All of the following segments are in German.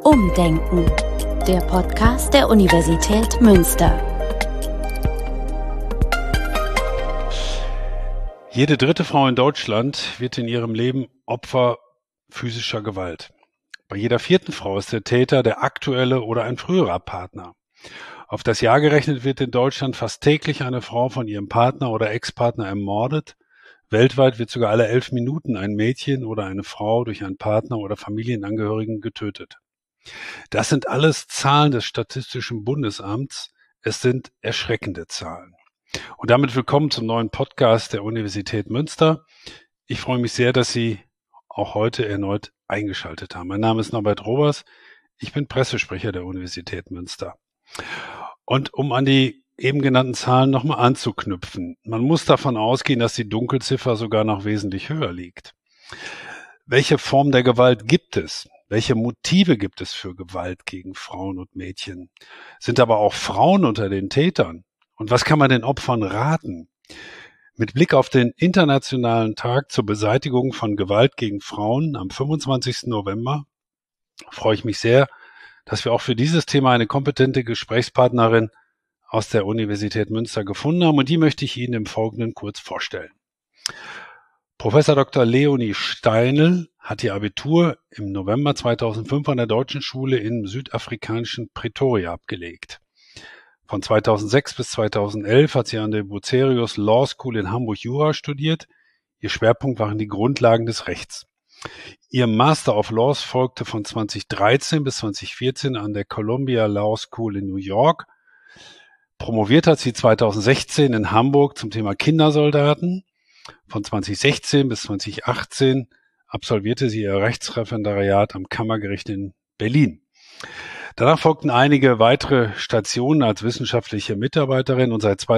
Umdenken, der Podcast der Universität Münster. Jede dritte Frau in Deutschland wird in ihrem Leben Opfer physischer Gewalt. Bei jeder vierten Frau ist der Täter der aktuelle oder ein früherer Partner. Auf das Jahr gerechnet wird in Deutschland fast täglich eine Frau von ihrem Partner oder Ex-Partner ermordet. Weltweit wird sogar alle 11 Minuten ein Mädchen oder eine Frau durch einen Partner oder Familienangehörigen getötet. Das sind alles Zahlen des Statistischen Bundesamts. Es sind erschreckende Zahlen. Und damit willkommen zum neuen Podcast der Universität Münster. Ich freue mich sehr, dass Sie auch heute erneut eingeschaltet haben. Mein Name ist Norbert Robers. Ich bin Pressesprecher der Universität Münster. Und um an die eben genannten Zahlen nochmal anzuknüpfen, man muss davon ausgehen, dass die Dunkelziffer sogar noch wesentlich höher liegt. Welche Form der Gewalt gibt es? Welche Motive gibt es für Gewalt gegen Frauen und Mädchen? Sind aber auch Frauen unter den Tätern? Und was kann man den Opfern raten? Mit Blick auf den Internationalen Tag zur Beseitigung von Gewalt gegen Frauen am 25. November freue ich mich sehr, dass wir auch für dieses Thema eine kompetente Gesprächspartnerin aus der Universität Münster gefunden haben, und die möchte ich Ihnen im Folgenden kurz vorstellen. Professor Dr. Leonie Steinl hat ihr Abitur im November 2005 an der Deutschen Schule im südafrikanischen Pretoria abgelegt. Von 2006 bis 2011 hat sie an der Bucerius Law School in Hamburg Jura studiert. Ihr Schwerpunkt waren die Grundlagen des Rechts. Ihr Master of Laws folgte von 2013 bis 2014 an der Columbia Law School in New York. Promoviert hat sie 2016 in Hamburg zum Thema Kindersoldaten. Von 2016 bis 2018 absolvierte sie ihr Rechtsreferendariat am Kammergericht in Berlin. Danach folgten einige weitere Stationen als wissenschaftliche Mitarbeiterin, und seit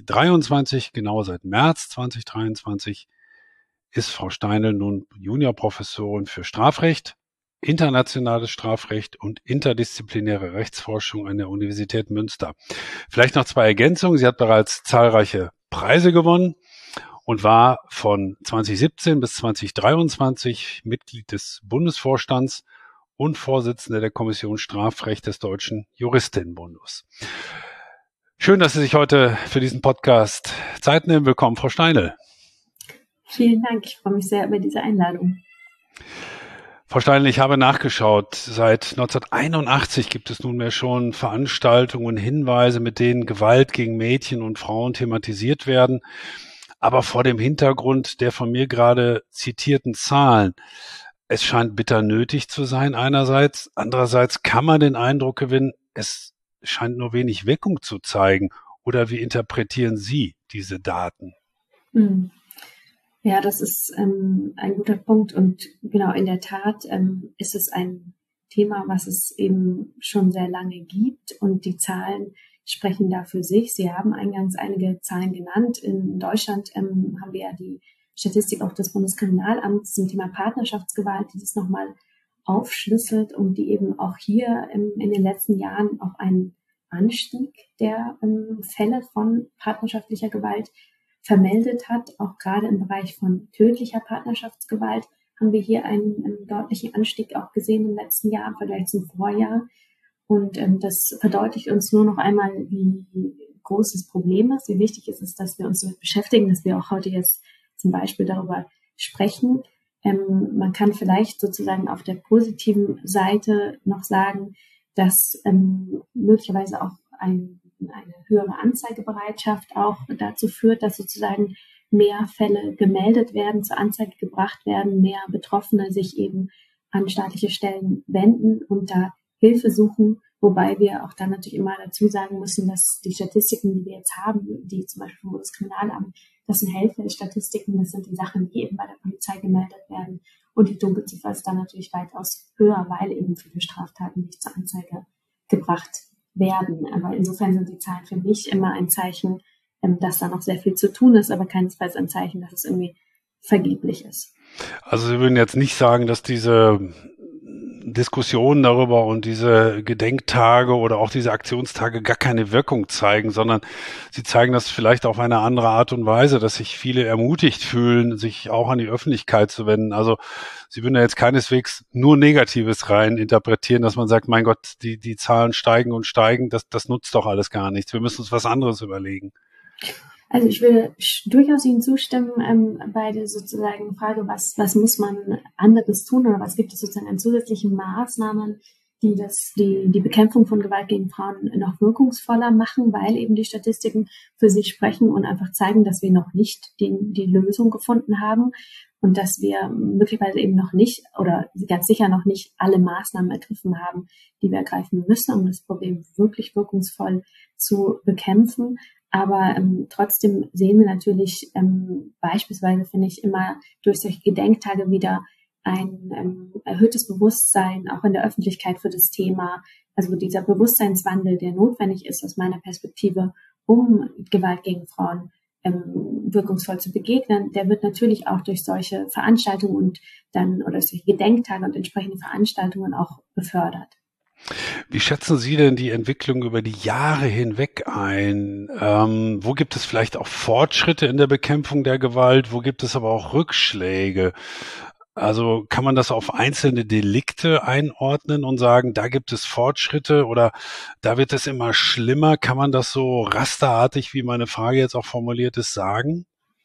2023, genau seit März 2023, ist Frau Steinl nun Juniorprofessorin für Strafrecht, internationales Strafrecht und interdisziplinäre Rechtsforschung an der Universität Münster. Vielleicht noch zwei Ergänzungen. Sie hat bereits zahlreiche Preise gewonnen und war von 2017 bis 2023 Mitglied des Bundesvorstands und Vorsitzende der Kommission Strafrecht des Deutschen Juristinnenbundes. Schön, dass Sie sich heute für diesen Podcast Zeit nehmen. Willkommen, Frau Steinl. Vielen Dank. Ich freue mich sehr über diese Einladung. Frau Steinl, ich habe nachgeschaut. Seit 1981 gibt es nunmehr schon Veranstaltungen und Hinweise, mit denen Gewalt gegen Mädchen und Frauen thematisiert werden. Aber vor dem Hintergrund der von mir gerade zitierten Zahlen, es scheint bitter nötig zu sein einerseits. Andererseits kann man den Eindruck gewinnen, es scheint nur wenig Wirkung zu zeigen. Oder wie interpretieren Sie diese Daten? Ja, das ist ein guter Punkt, und genau, in der Tat ist es ein Thema, was es eben schon sehr lange gibt, und die Zahlen sprechen da für sich. Sie haben eingangs einige Zahlen genannt. In Deutschland haben wir ja die Statistik auch des Bundeskriminalamts zum Thema Partnerschaftsgewalt, die das nochmal aufschlüsselt und die eben auch hier in den letzten Jahren auch einen Anstieg der Fälle von partnerschaftlicher Gewalt vermeldet hat. Auch gerade im Bereich von tödlicher Partnerschaftsgewalt haben wir hier einen deutlichen Anstieg auch gesehen im letzten Jahr im Vergleich zum Vorjahr. Und das verdeutlicht uns nur noch einmal, wie groß das Problem ist, wie wichtig es ist, dass wir uns damit beschäftigen, dass wir auch heute jetzt zum Beispiel darüber sprechen. Man kann vielleicht sozusagen auf der positiven Seite noch sagen, dass möglicherweise auch eine höhere Anzeigebereitschaft auch dazu führt, dass sozusagen mehr Fälle gemeldet werden, zur Anzeige gebracht werden, mehr Betroffene sich eben an staatliche Stellen wenden und da Hilfe suchen, wobei wir auch dann natürlich immer dazu sagen müssen, dass die Statistiken, die wir jetzt haben, die zum Beispiel vom Bundeskriminalamt, das sind Hellfeldstatistiken, das sind die Sachen, die eben bei der Polizei gemeldet werden, und die Dunkelziffer ist dann natürlich weitaus höher, weil eben viele Straftaten nicht zur Anzeige gebracht werden. Aber insofern sind die Zahlen für mich immer ein Zeichen, dass da noch sehr viel zu tun ist, aber keinesfalls ein Zeichen, dass es irgendwie vergeblich ist. Also Sie würden jetzt nicht sagen, dass diese Diskussionen darüber und diese Gedenktage oder auch diese Aktionstage gar keine Wirkung zeigen, sondern sie zeigen das vielleicht auf eine andere Art und Weise, dass sich viele ermutigt fühlen, sich auch an die Öffentlichkeit zu wenden. Also Sie würden ja jetzt keineswegs nur Negatives rein interpretieren, dass man sagt, mein Gott, die Zahlen steigen und steigen, das nutzt doch alles gar nichts. Wir müssen uns was anderes überlegen. Also ich würde durchaus Ihnen zustimmen bei der sozusagen Frage, was muss man anderes tun oder was gibt es sozusagen an zusätzlichen Maßnahmen, die die Bekämpfung von Gewalt gegen Frauen noch wirkungsvoller machen, weil eben die Statistiken für sich sprechen und einfach zeigen, dass wir noch nicht die Lösung gefunden haben und dass wir möglicherweise eben noch nicht oder ganz sicher noch nicht alle Maßnahmen ergriffen haben, die wir ergreifen müssen, um das Problem wirklich wirkungsvoll zu bekämpfen. Aber trotzdem sehen wir natürlich beispielsweise, finde ich, immer durch solche Gedenktage wieder ein erhöhtes Bewusstsein auch in der Öffentlichkeit für das Thema. Also dieser Bewusstseinswandel, der notwendig ist aus meiner Perspektive, um Gewalt gegen Frauen wirkungsvoll zu begegnen, der wird natürlich auch durch solche Veranstaltungen oder solche Gedenktage und entsprechende Veranstaltungen auch befördert. Wie schätzen Sie denn die Entwicklung über die Jahre hinweg ein? Wo gibt es vielleicht auch Fortschritte in der Bekämpfung der Gewalt? Wo gibt es aber auch Rückschläge? Also kann man das auf einzelne Delikte einordnen und sagen, da gibt es Fortschritte oder da wird es immer schlimmer? Kann man das so rasterartig, wie meine Frage jetzt auch formuliert ist, sagen?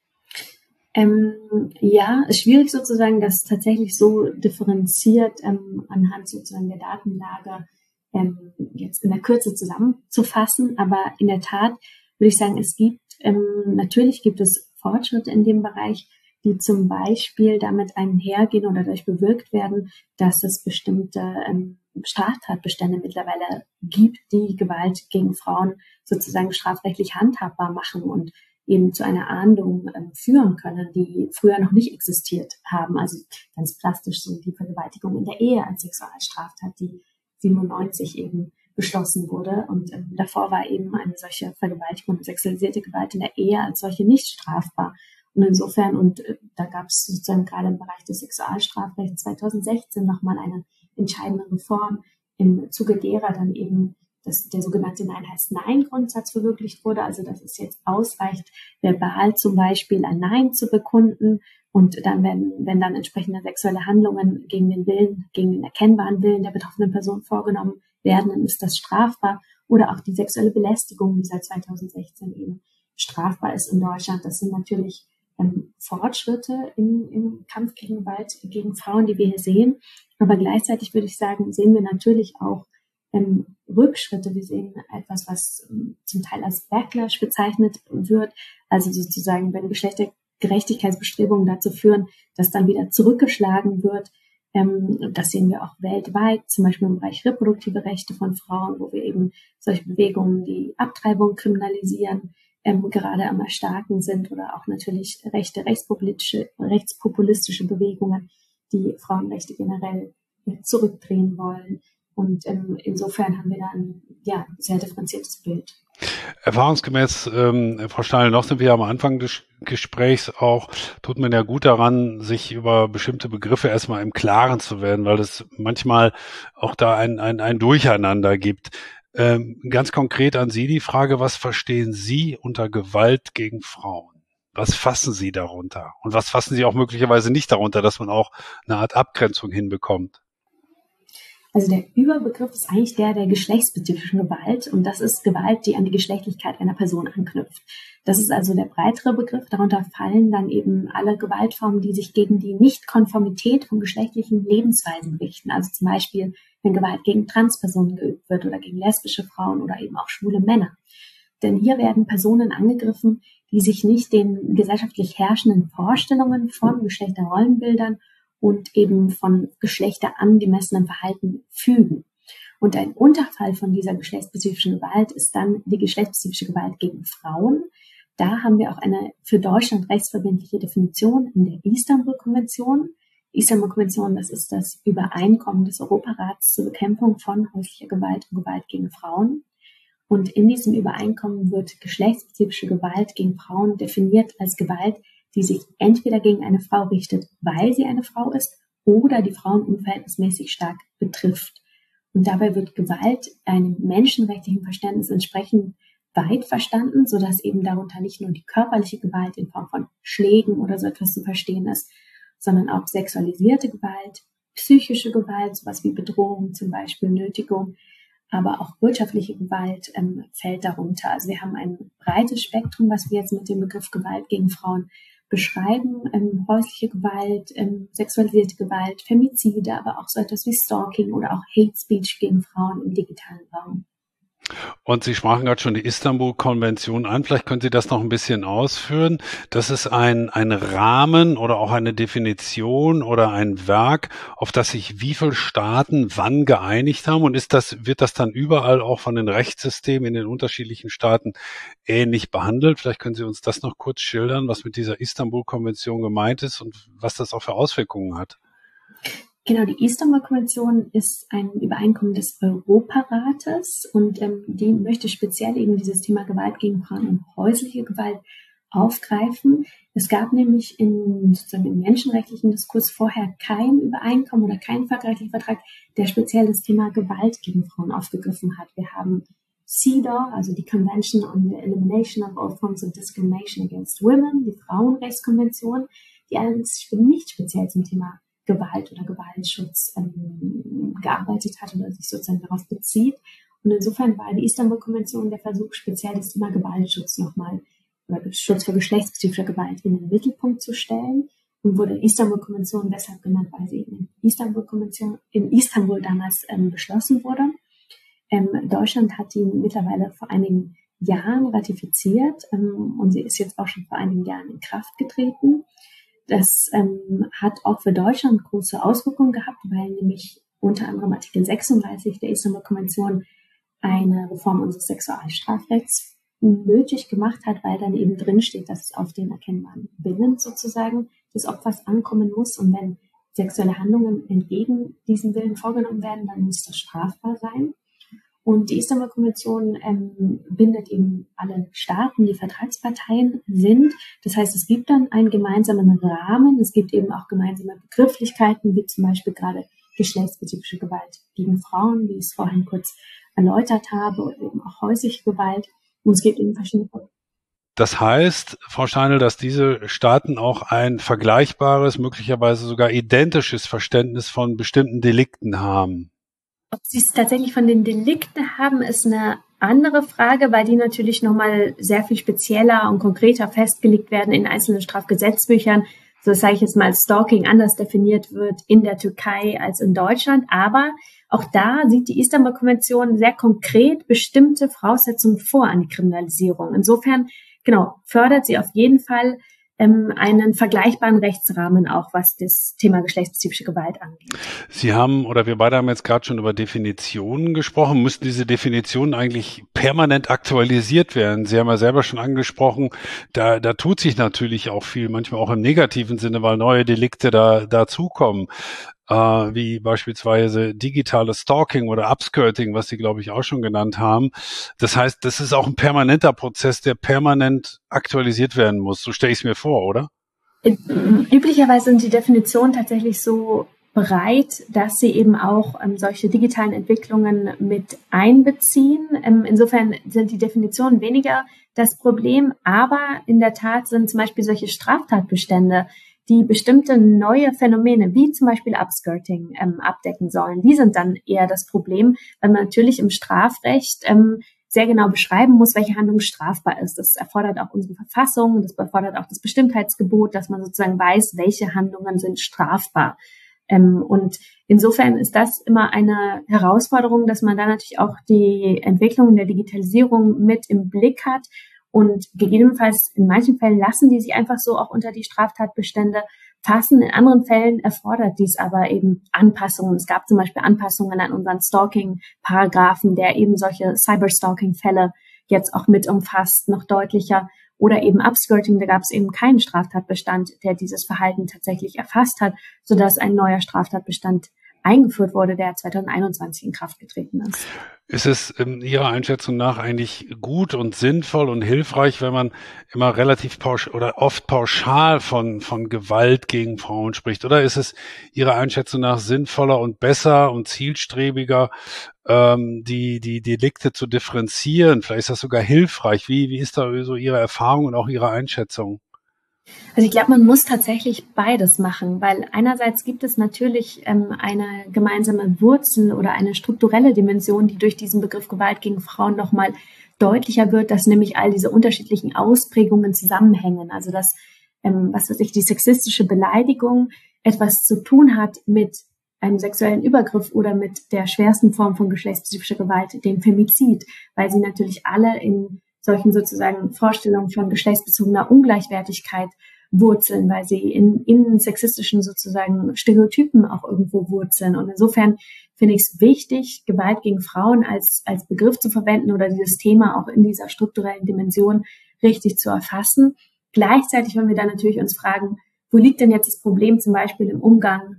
Ja, ist schwierig sozusagen, das tatsächlich so differenziert anhand sozusagen der Datenlage jetzt in der Kürze zusammenzufassen. Aber in der Tat würde ich sagen, natürlich gibt es Fortschritte in dem Bereich, die zum Beispiel damit einhergehen oder dadurch bewirkt werden, dass es bestimmte Straftatbestände mittlerweile gibt, die Gewalt gegen Frauen sozusagen strafrechtlich handhabbar machen und eben zu einer Ahndung führen können, die früher noch nicht existiert haben. Also ganz plastisch so die Vergewaltigung in der Ehe als Sexualstraftat, die 97 eben beschlossen wurde. Und davor war eben eine solche Vergewaltigung und sexualisierte Gewalt in der Ehe als solche nicht strafbar. Und insofern, da gab es sozusagen gerade im Bereich des Sexualstrafrechts 2016 nochmal eine entscheidende Reform, im Zuge derer dann eben dass der sogenannte Nein heißt Nein-Grundsatz verwirklicht wurde, also dass es jetzt ausreicht, verbal zum Beispiel ein Nein zu bekunden und dann, wenn dann entsprechende sexuelle Handlungen gegen den erkennbaren Willen der betroffenen Person vorgenommen werden, dann ist das strafbar. Oder auch die sexuelle Belästigung, die seit 2016 eben strafbar ist in Deutschland. Das sind natürlich Fortschritte im Kampf gegen Gewalt gegen Frauen, die wir hier sehen. Aber gleichzeitig würde ich sagen, sehen wir natürlich auch Rückschritte. Wir sehen etwas, was zum Teil als Backlash bezeichnet wird. Also sozusagen, wenn Geschlechtergerechtigkeitsbestrebungen dazu führen, dass dann wieder zurückgeschlagen wird. Das sehen wir auch weltweit, zum Beispiel im Bereich reproduktive Rechte von Frauen, wo wir eben solche Bewegungen, die Abtreibung kriminalisieren, gerade am Erstarken sind oder auch natürlich rechtspopulistische Bewegungen, die Frauenrechte generell zurückdrehen wollen. Und insofern haben wir da ein sehr differenziertes Bild. Erfahrungsgemäß, Frau Steiner, noch sind wir am Anfang des Gesprächs auch, tut man ja gut daran, sich über bestimmte Begriffe erstmal im Klaren zu werden, weil es manchmal auch da ein Durcheinander gibt. Ganz konkret an Sie die Frage, was verstehen Sie unter Gewalt gegen Frauen? Was fassen Sie darunter? Und was fassen Sie auch möglicherweise nicht darunter, dass man auch eine Art Abgrenzung hinbekommt? Also der Überbegriff ist eigentlich der geschlechtsspezifischen Gewalt und das ist Gewalt, die an die Geschlechtlichkeit einer Person anknüpft. Das ist also der breitere Begriff. Darunter fallen dann eben alle Gewaltformen, die sich gegen die Nichtkonformität von geschlechtlichen Lebensweisen richten. Also zum Beispiel, wenn Gewalt gegen Transpersonen geübt wird oder gegen lesbische Frauen oder eben auch schwule Männer. Denn hier werden Personen angegriffen, die sich nicht den gesellschaftlich herrschenden Vorstellungen von Geschlechterrollenbildern und eben von geschlechterangemessenem Verhalten fügen. Und ein Unterfall von dieser geschlechtsspezifischen Gewalt ist dann die geschlechtsspezifische Gewalt gegen Frauen. Da haben wir auch eine für Deutschland rechtsverbindliche Definition in der Istanbul-Konvention. Die Istanbul-Konvention, das ist das Übereinkommen des Europarats zur Bekämpfung von häuslicher Gewalt und Gewalt gegen Frauen. Und in diesem Übereinkommen wird geschlechtsspezifische Gewalt gegen Frauen definiert als Gewalt, die sich entweder gegen eine Frau richtet, weil sie eine Frau ist, oder die Frauen unverhältnismäßig stark betrifft. Und dabei wird Gewalt einem menschenrechtlichen Verständnis entsprechend weit verstanden, sodass eben darunter nicht nur die körperliche Gewalt in Form von Schlägen oder so etwas zu verstehen ist, sondern auch sexualisierte Gewalt, psychische Gewalt, sowas wie Bedrohung, zum Beispiel Nötigung, aber auch wirtschaftliche Gewalt fällt darunter. Also wir haben ein breites Spektrum, was wir jetzt mit dem Begriff Gewalt gegen Frauen beschreiben. Häusliche Gewalt, sexualisierte Gewalt, Femizide, aber auch so etwas wie Stalking oder auch Hate Speech gegen Frauen im digitalen Raum. Und Sie sprachen gerade schon die Istanbul-Konvention an. Vielleicht können Sie das noch ein bisschen ausführen. Das ist ein Rahmen oder auch eine Definition oder ein Werk, auf das sich wie viele Staaten wann geeinigt haben. Und wird das dann überall auch von den Rechtssystemen in den unterschiedlichen Staaten ähnlich behandelt? Vielleicht können Sie uns das noch kurz schildern, was mit dieser Istanbul-Konvention gemeint ist und was das auch für Auswirkungen hat. Genau, die Istanbul-Konvention ist ein Übereinkommen des Europarates und die möchte speziell eben dieses Thema Gewalt gegen Frauen und häusliche Gewalt aufgreifen. Es gab nämlich im menschenrechtlichen Diskurs vorher kein Übereinkommen oder keinen völkerrechtlichen Vertrag, der speziell das Thema Gewalt gegen Frauen aufgegriffen hat. Wir haben CEDAW, also die Convention on the Elimination of All Forms of Discrimination Against Women, die Frauenrechtskonvention, die allerdings nicht speziell zum Thema Gewalt oder Gewaltschutz gearbeitet hat oder sich sozusagen darauf bezieht. Und insofern war die Istanbul-Konvention der Versuch, speziell das Thema Gewaltschutz nochmal oder Schutz vor geschlechtsspezifischer Gewalt in den Mittelpunkt zu stellen und wurde Istanbul-Konvention deshalb genannt, weil sie in Istanbul damals beschlossen wurde. Deutschland hat die mittlerweile vor einigen Jahren ratifiziert und sie ist jetzt auch schon vor einigen Jahren in Kraft getreten. Das hat auch für Deutschland große Auswirkungen gehabt, weil nämlich unter anderem Artikel 36 der Istanbul-Konvention eine Reform unseres Sexualstrafrechts nötig gemacht hat, weil dann eben drin steht, dass es auf den erkennbaren Willen sozusagen des Opfers ankommen muss. Und wenn sexuelle Handlungen entgegen diesem Willen vorgenommen werden, dann muss das strafbar sein. Und die Istanbul-Konvention bindet eben alle Staaten, die Vertragsparteien sind. Das heißt, es gibt dann einen gemeinsamen Rahmen. Es gibt eben auch gemeinsame Begrifflichkeiten, wie zum Beispiel gerade geschlechtsspezifische Gewalt gegen Frauen, wie ich es vorhin kurz erläutert habe, oder eben auch häusliche Gewalt. Und es gibt eben verschiedene. Das heißt, Frau Steinl, dass diese Staaten auch ein vergleichbares, möglicherweise sogar identisches Verständnis von bestimmten Delikten haben. Ob sie es tatsächlich von den Delikten haben, ist eine andere Frage, weil die natürlich nochmal sehr viel spezieller und konkreter festgelegt werden in einzelnen Strafgesetzbüchern. So sage ich jetzt mal, Stalking anders definiert wird in der Türkei als in Deutschland. Aber auch da sieht die Istanbul-Konvention sehr konkret bestimmte Voraussetzungen vor an die Kriminalisierung. Insofern, fördert sie auf jeden Fall einen vergleichbaren Rechtsrahmen auch, was das Thema geschlechtsspezifische Gewalt angeht. Wir beide haben jetzt gerade schon über Definitionen gesprochen. Müssten diese Definitionen eigentlich permanent aktualisiert werden? Sie haben ja selber schon angesprochen, da tut sich natürlich auch viel, manchmal auch im negativen Sinne, weil neue Delikte dazukommen. Wie beispielsweise digitales Stalking oder Upskirting, was Sie, glaube ich, auch schon genannt haben. Das heißt, das ist auch ein permanenter Prozess, der permanent aktualisiert werden muss. So stelle ich es mir vor, oder? Üblicherweise sind die Definitionen tatsächlich so breit, dass sie eben auch solche digitalen Entwicklungen mit einbeziehen. Insofern sind die Definitionen weniger das Problem, aber in der Tat sind zum Beispiel solche Straftatbestände, die bestimmte neue Phänomene, wie zum Beispiel Upskirting, abdecken sollen. Die sind dann eher das Problem, weil man natürlich im Strafrecht sehr genau beschreiben muss, welche Handlung strafbar ist. Das erfordert auch unsere Verfassung, das erfordert auch das Bestimmtheitsgebot, dass man sozusagen weiß, welche Handlungen sind strafbar. Und insofern ist das immer eine Herausforderung, dass man da natürlich auch die Entwicklung der Digitalisierung mit im Blick hat. Und gegebenenfalls in manchen Fällen lassen die sich einfach so auch unter die Straftatbestände fassen. In anderen Fällen erfordert dies aber eben Anpassungen. Es gab zum Beispiel Anpassungen an unseren Stalking-Paragraphen, der eben solche Cyberstalking-Fälle jetzt auch mit umfasst, noch deutlicher. Oder eben Upskirting, da gab es eben keinen Straftatbestand, der dieses Verhalten tatsächlich erfasst hat, sodass ein neuer Straftatbestand eingeführt wurde, der 2021 in Kraft getreten ist. Ist es Ihrer Einschätzung nach eigentlich gut und sinnvoll und hilfreich, wenn man immer relativ oft pauschal von Gewalt gegen Frauen spricht? Oder ist es Ihrer Einschätzung nach sinnvoller und besser und zielstrebiger, die Delikte zu differenzieren? Vielleicht ist das sogar hilfreich. Wie ist da so Ihre Erfahrung und auch Ihre Einschätzung? Also ich glaube, man muss tatsächlich beides machen, weil einerseits gibt es natürlich eine gemeinsame Wurzel oder eine strukturelle Dimension, die durch diesen Begriff Gewalt gegen Frauen nochmal deutlicher wird, dass nämlich all diese unterschiedlichen Ausprägungen zusammenhängen. Also dass, die sexistische Beleidigung etwas zu tun hat mit einem sexuellen Übergriff oder mit der schwersten Form von geschlechtsspezifischer Gewalt, dem Femizid, weil sie natürlich alle in solchen sozusagen Vorstellungen von geschlechtsbezogener Ungleichwertigkeit wurzeln, weil sie in sexistischen sozusagen Stereotypen auch irgendwo wurzeln. Und insofern finde ich es wichtig, Gewalt gegen Frauen als Begriff zu verwenden oder dieses Thema auch in dieser strukturellen Dimension richtig zu erfassen. Gleichzeitig, wenn wir dann natürlich uns fragen, wo liegt denn jetzt das Problem zum Beispiel im Umgang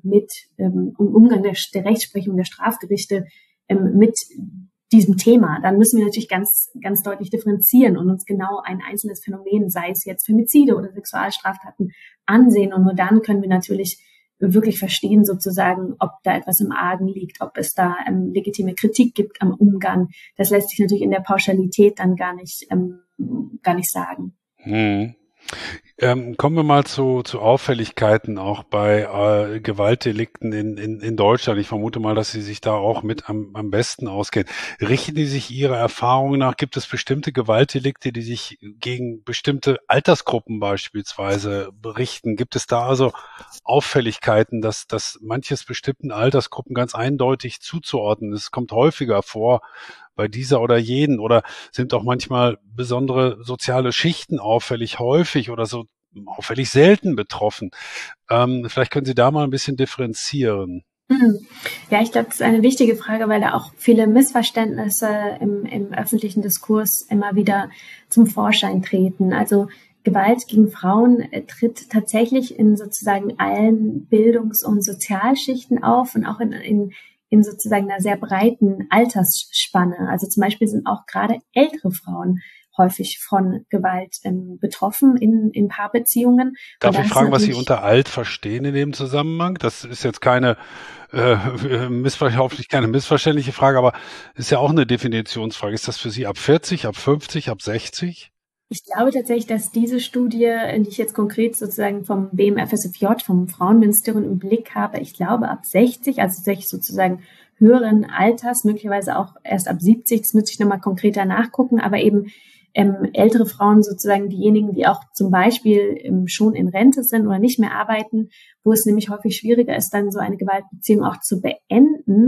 der Rechtsprechung der Strafgerichte mit diesem Thema, dann müssen wir natürlich ganz, ganz deutlich differenzieren und uns genau ein einzelnes Phänomen, sei es jetzt Femizide oder Sexualstraftaten, ansehen. Und nur dann können wir natürlich wirklich verstehen sozusagen, ob da etwas im Argen liegt, ob es da legitime Kritik gibt am Umgang. Das lässt sich natürlich in der Pauschalität dann gar nicht sagen. Kommen wir mal zu Auffälligkeiten auch bei Gewaltdelikten in Deutschland. Ich vermute mal, dass Sie sich da auch mit am besten auskennen. Richten die sich Ihrer Erfahrung nach? Gibt es bestimmte Gewaltdelikte, die sich gegen bestimmte Altersgruppen beispielsweise berichten? Gibt es da also Auffälligkeiten, dass manches bestimmten Altersgruppen ganz eindeutig zuzuordnen ist? Es kommt häufiger vor bei dieser oder jenen, oder sind auch manchmal besondere soziale Schichten auffällig häufig oder so auffällig selten betroffen? Vielleicht können Sie da mal ein bisschen differenzieren. Ja, ich glaube, das ist eine wichtige Frage, weil da auch viele Missverständnisse im öffentlichen Diskurs immer wieder zum Vorschein treten. Also Gewalt gegen Frauen tritt tatsächlich in sozusagen allen Bildungs- und Sozialschichten auf und auch in sozusagen einer sehr breiten Altersspanne. Also zum Beispiel sind auch gerade ältere Frauen häufig von Gewalt betroffen in Paarbeziehungen. Darf ich fragen, was Sie unter alt verstehen in dem Zusammenhang? Das ist jetzt keine hoffentlich keine missverständliche Frage, aber ist ja auch eine Definitionsfrage. Ist das für Sie ab 40, ab 50, ab 60? Ich glaube tatsächlich, dass diese Studie, die ich jetzt konkret sozusagen vom BMFSFJ, vom Frauenministerium im Blick habe, ich glaube ab 60, also tatsächlich sozusagen höheren Alters, möglicherweise auch erst ab 70, das müsste ich nochmal konkreter nachgucken, aber eben ältere Frauen sozusagen diejenigen, die auch zum Beispiel schon in Rente sind oder nicht mehr arbeiten, wo es nämlich häufig schwieriger ist, dann so eine Gewaltbeziehung auch zu beenden,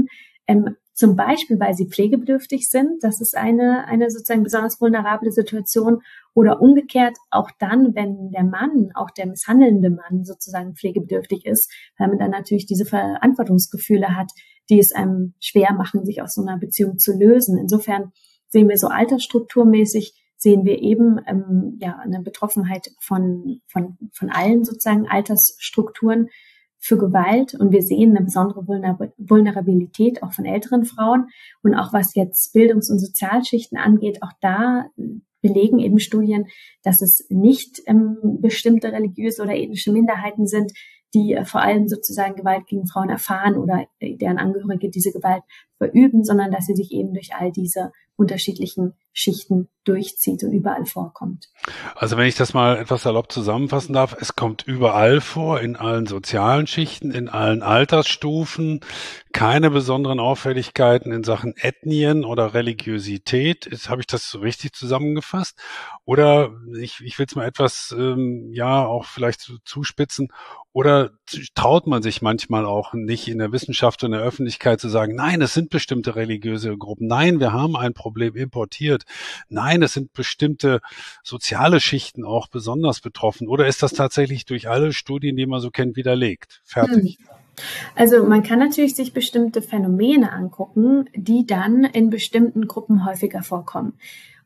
zum Beispiel, weil sie pflegebedürftig sind. Das ist eine sozusagen besonders vulnerable Situation. Oder umgekehrt auch dann, wenn der Mann, auch der misshandelnde Mann sozusagen pflegebedürftig ist, weil man dann natürlich diese Verantwortungsgefühle hat, die es einem schwer machen, sich aus so einer Beziehung zu lösen. Insofern sehen wir so altersstrukturmäßig, sehen wir eben eine Betroffenheit von allen sozusagen Altersstrukturen für Gewalt, und wir sehen eine besondere Vulnerabilität auch von älteren Frauen. Und auch was jetzt Bildungs- und Sozialschichten angeht, auch da belegen eben Studien, dass es nicht bestimmte religiöse oder ethnische Minderheiten sind, die vor allem sozusagen Gewalt gegen Frauen erfahren oder deren Angehörige diese Gewalt verüben, sondern dass sie sich eben durch all diese unterschiedlichen Schichten durchzieht und überall vorkommt. Also wenn ich das mal etwas salopp zusammenfassen darf, es kommt überall vor, in allen sozialen Schichten, in allen Altersstufen, keine besonderen Auffälligkeiten in Sachen Ethnien oder Religiosität. Habe ich das so richtig zusammengefasst? Oder ich will es mal etwas, auch vielleicht zuspitzen, oder traut man sich manchmal auch nicht in der Wissenschaft und der Öffentlichkeit zu sagen, nein, es sind bestimmte religiöse Gruppen, nein, wir haben ein Problem importiert, nein, es sind bestimmte soziale Schichten auch besonders betroffen? Oder ist das tatsächlich durch alle Studien, die man so kennt, widerlegt? Fertig. Also man kann natürlich sich bestimmte Phänomene angucken, die dann in bestimmten Gruppen häufiger vorkommen.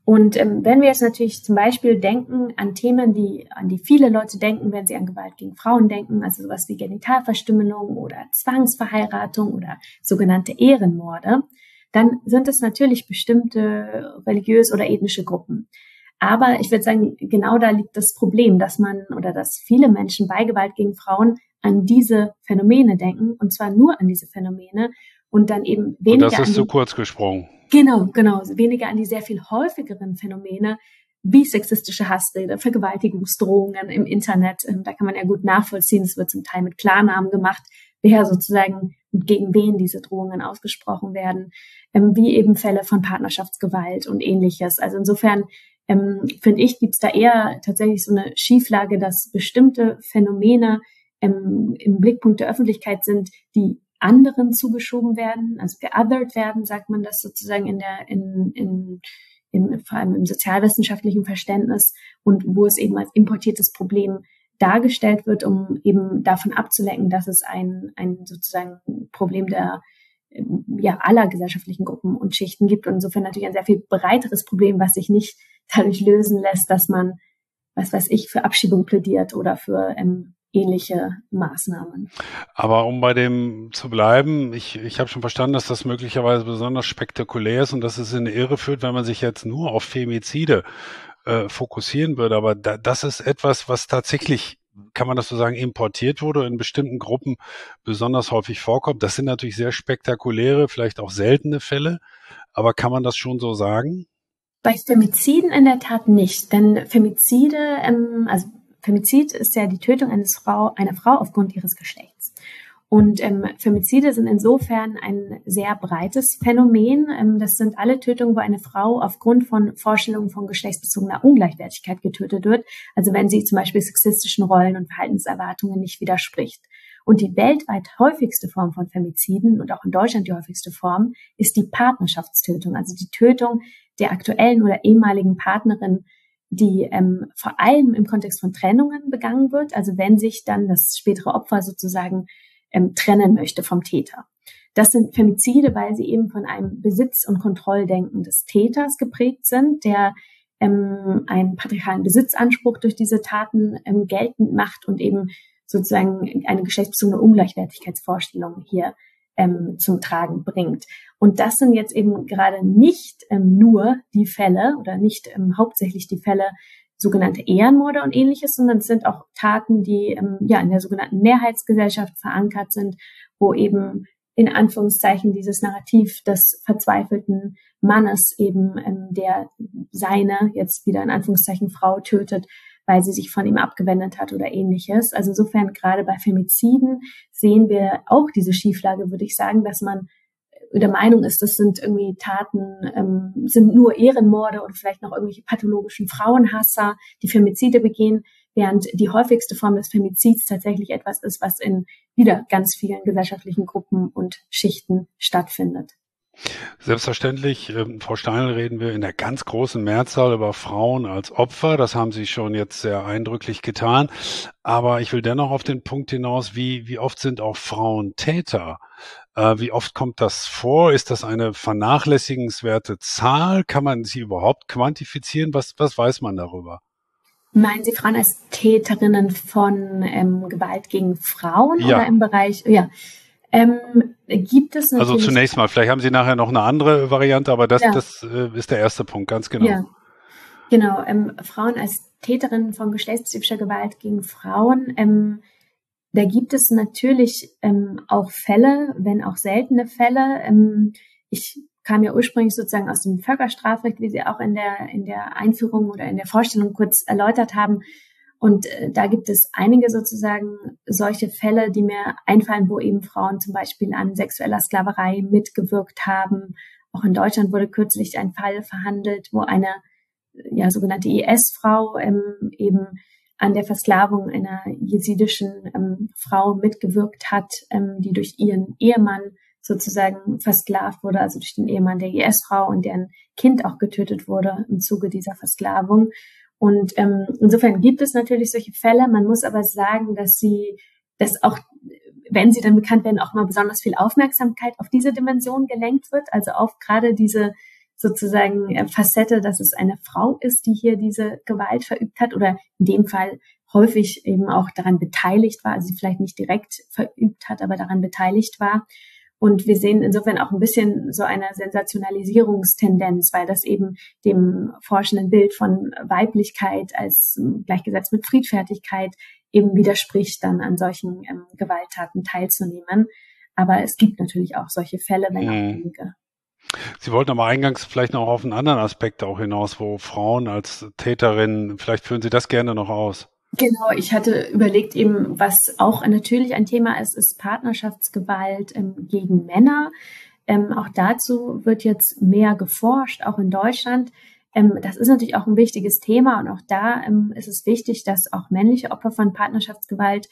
Und wenn wir jetzt natürlich zum Beispiel denken an Themen, an die viele Leute denken, wenn sie an Gewalt gegen Frauen denken, also sowas wie Genitalverstümmelung oder Zwangsverheiratung oder sogenannte Ehrenmorde, dann sind es natürlich bestimmte religiöse oder ethnische Gruppen. Aber ich würde sagen, genau da liegt das Problem, dass viele Menschen bei Gewalt gegen Frauen an diese Phänomene denken, und zwar nur an diese Phänomene und dann eben weniger und das ist zu kurz gesprungen. Genau, weniger an die sehr viel häufigeren Phänomene wie sexistische Hassrede, Vergewaltigungsdrohungen im Internet. Da kann man ja gut nachvollziehen, es wird zum Teil mit Klarnamen gemacht, wer sozusagen und gegen wen diese Drohungen ausgesprochen werden, wie eben Fälle von Partnerschaftsgewalt und Ähnliches. Also insofern finde ich, gibt es da eher tatsächlich so eine Schieflage, dass bestimmte Phänomene im Blickpunkt der Öffentlichkeit sind, die anderen zugeschoben werden, also geothert werden, sagt man das sozusagen vor allem im sozialwissenschaftlichen Verständnis, und wo es eben als importiertes Problem dargestellt wird, um eben davon abzulenken, dass es ein sozusagen Problem der aller gesellschaftlichen Gruppen und Schichten gibt, und insofern natürlich ein sehr viel breiteres Problem, was sich nicht dadurch lösen lässt, dass man, was weiß ich, für Abschiebung plädiert oder für ähnliche Maßnahmen. Aber um bei dem zu bleiben, ich habe schon verstanden, dass das möglicherweise besonders spektakulär ist und dass es in eine Irre führt, wenn man sich jetzt nur auf Femizide fokussieren würde. Aber das ist etwas, was tatsächlich, kann man das so sagen, importiert wurde, in bestimmten Gruppen besonders häufig vorkommt. Das sind natürlich sehr spektakuläre, vielleicht auch seltene Fälle. Aber kann man das schon so sagen? Bei Femiziden in der Tat nicht, denn Femizid ist ja die Tötung einer Frau aufgrund ihres Geschlechts. Und Femizide sind insofern ein sehr breites Phänomen. Das sind alle Tötungen, wo eine Frau aufgrund von Vorstellungen von geschlechtsbezogener Ungleichwertigkeit getötet wird. Also wenn sie zum Beispiel sexistischen Rollen und Verhaltenserwartungen nicht widerspricht. Und die weltweit häufigste Form von Femiziden und auch in Deutschland die häufigste Form ist die Partnerschaftstötung, also die Tötung der aktuellen oder ehemaligen Partnerin, die vor allem im Kontext von Trennungen begangen wird, also wenn sich dann das spätere Opfer sozusagen trennen möchte vom Täter. Das sind Femizide, weil sie eben von einem Besitz- und Kontrolldenken des Täters geprägt sind, der einen patriarchalen Besitzanspruch durch diese Taten geltend macht und eben sozusagen eine geschlechtsbezogene Ungleichwertigkeitsvorstellung hier zum Tragen bringt. Und das sind jetzt eben gerade nicht nur die Fälle oder nicht hauptsächlich die Fälle sogenannte Ehrenmorde und Ähnliches, sondern es sind auch Taten, die in der sogenannten Mehrheitsgesellschaft verankert sind, wo eben in Anführungszeichen dieses Narrativ des verzweifelten Mannes eben, der seine, jetzt wieder in Anführungszeichen, Frau tötet, weil sie sich von ihm abgewendet hat oder Ähnliches. Also insofern gerade bei Femiziden sehen wir auch diese Schieflage, würde ich sagen, dass man der Meinung ist, das sind irgendwie Taten, sind nur Ehrenmorde oder vielleicht noch irgendwelche pathologischen Frauenhasser, die Femizide begehen, während die häufigste Form des Femizids tatsächlich etwas ist, was in wieder ganz vielen gesellschaftlichen Gruppen und Schichten stattfindet. Selbstverständlich, Frau Steinl, reden wir in der ganz großen Mehrzahl über Frauen als Opfer. Das haben Sie schon jetzt sehr eindrücklich getan. Aber ich will dennoch auf den Punkt hinaus, wie oft sind auch Frauen Täter? Wie oft kommt das vor? Ist das eine vernachlässigenswerte Zahl? Kann man sie überhaupt quantifizieren? Was weiß man darüber? Meinen Sie Frauen als Täterinnen von Gewalt gegen Frauen oder im Bereich, gibt es natürlich... Also zunächst mal, vielleicht haben Sie nachher noch eine andere Variante, aber das ist der erste Punkt, ganz genau. Ja, genau. Frauen als Täterinnen von geschlechtsspezifischer Gewalt gegen Frauen, da gibt es natürlich auch Fälle, wenn auch seltene Fälle. Ich kam ja ursprünglich sozusagen aus dem Völkerstrafrecht, wie Sie auch in der Einführung oder in der Vorstellung kurz erläutert haben. Und da gibt es einige sozusagen solche Fälle, die mir einfallen, wo eben Frauen zum Beispiel an sexueller Sklaverei mitgewirkt haben. Auch in Deutschland wurde kürzlich ein Fall verhandelt, wo eine sogenannte IS-Frau eben an der Versklavung einer jesidischen Frau mitgewirkt hat, die durch ihren Ehemann sozusagen versklavt wurde, also durch den Ehemann der IS-Frau, und deren Kind auch getötet wurde im Zuge dieser Versklavung. Und insofern gibt es natürlich solche Fälle. Man muss aber sagen, dass auch, wenn sie dann bekannt werden, auch mal besonders viel Aufmerksamkeit auf diese Dimension gelenkt wird, also auf gerade diese sozusagen Facette, dass es eine Frau ist, die hier diese Gewalt verübt hat oder in dem Fall häufig eben auch daran beteiligt war, also sie vielleicht nicht direkt verübt hat, aber daran beteiligt war. Und wir sehen insofern auch ein bisschen so eine Sensationalisierungstendenz, weil das eben dem forschenden Bild von Weiblichkeit als gleichgesetzt mit Friedfertigkeit eben widerspricht, dann an solchen Gewalttaten teilzunehmen. Aber es gibt natürlich auch solche Fälle, wenn auch wenige. Sie wollten aber eingangs vielleicht noch auf einen anderen Aspekt auch hinaus, wo Frauen als Täterinnen, vielleicht führen Sie das gerne noch aus. Genau, ich hatte überlegt eben, was auch natürlich ein Thema ist Partnerschaftsgewalt gegen Männer. Auch dazu wird jetzt mehr geforscht, auch in Deutschland. Das ist natürlich auch ein wichtiges Thema und auch da ist es wichtig, dass auch männliche Opfer von Partnerschaftsgewalt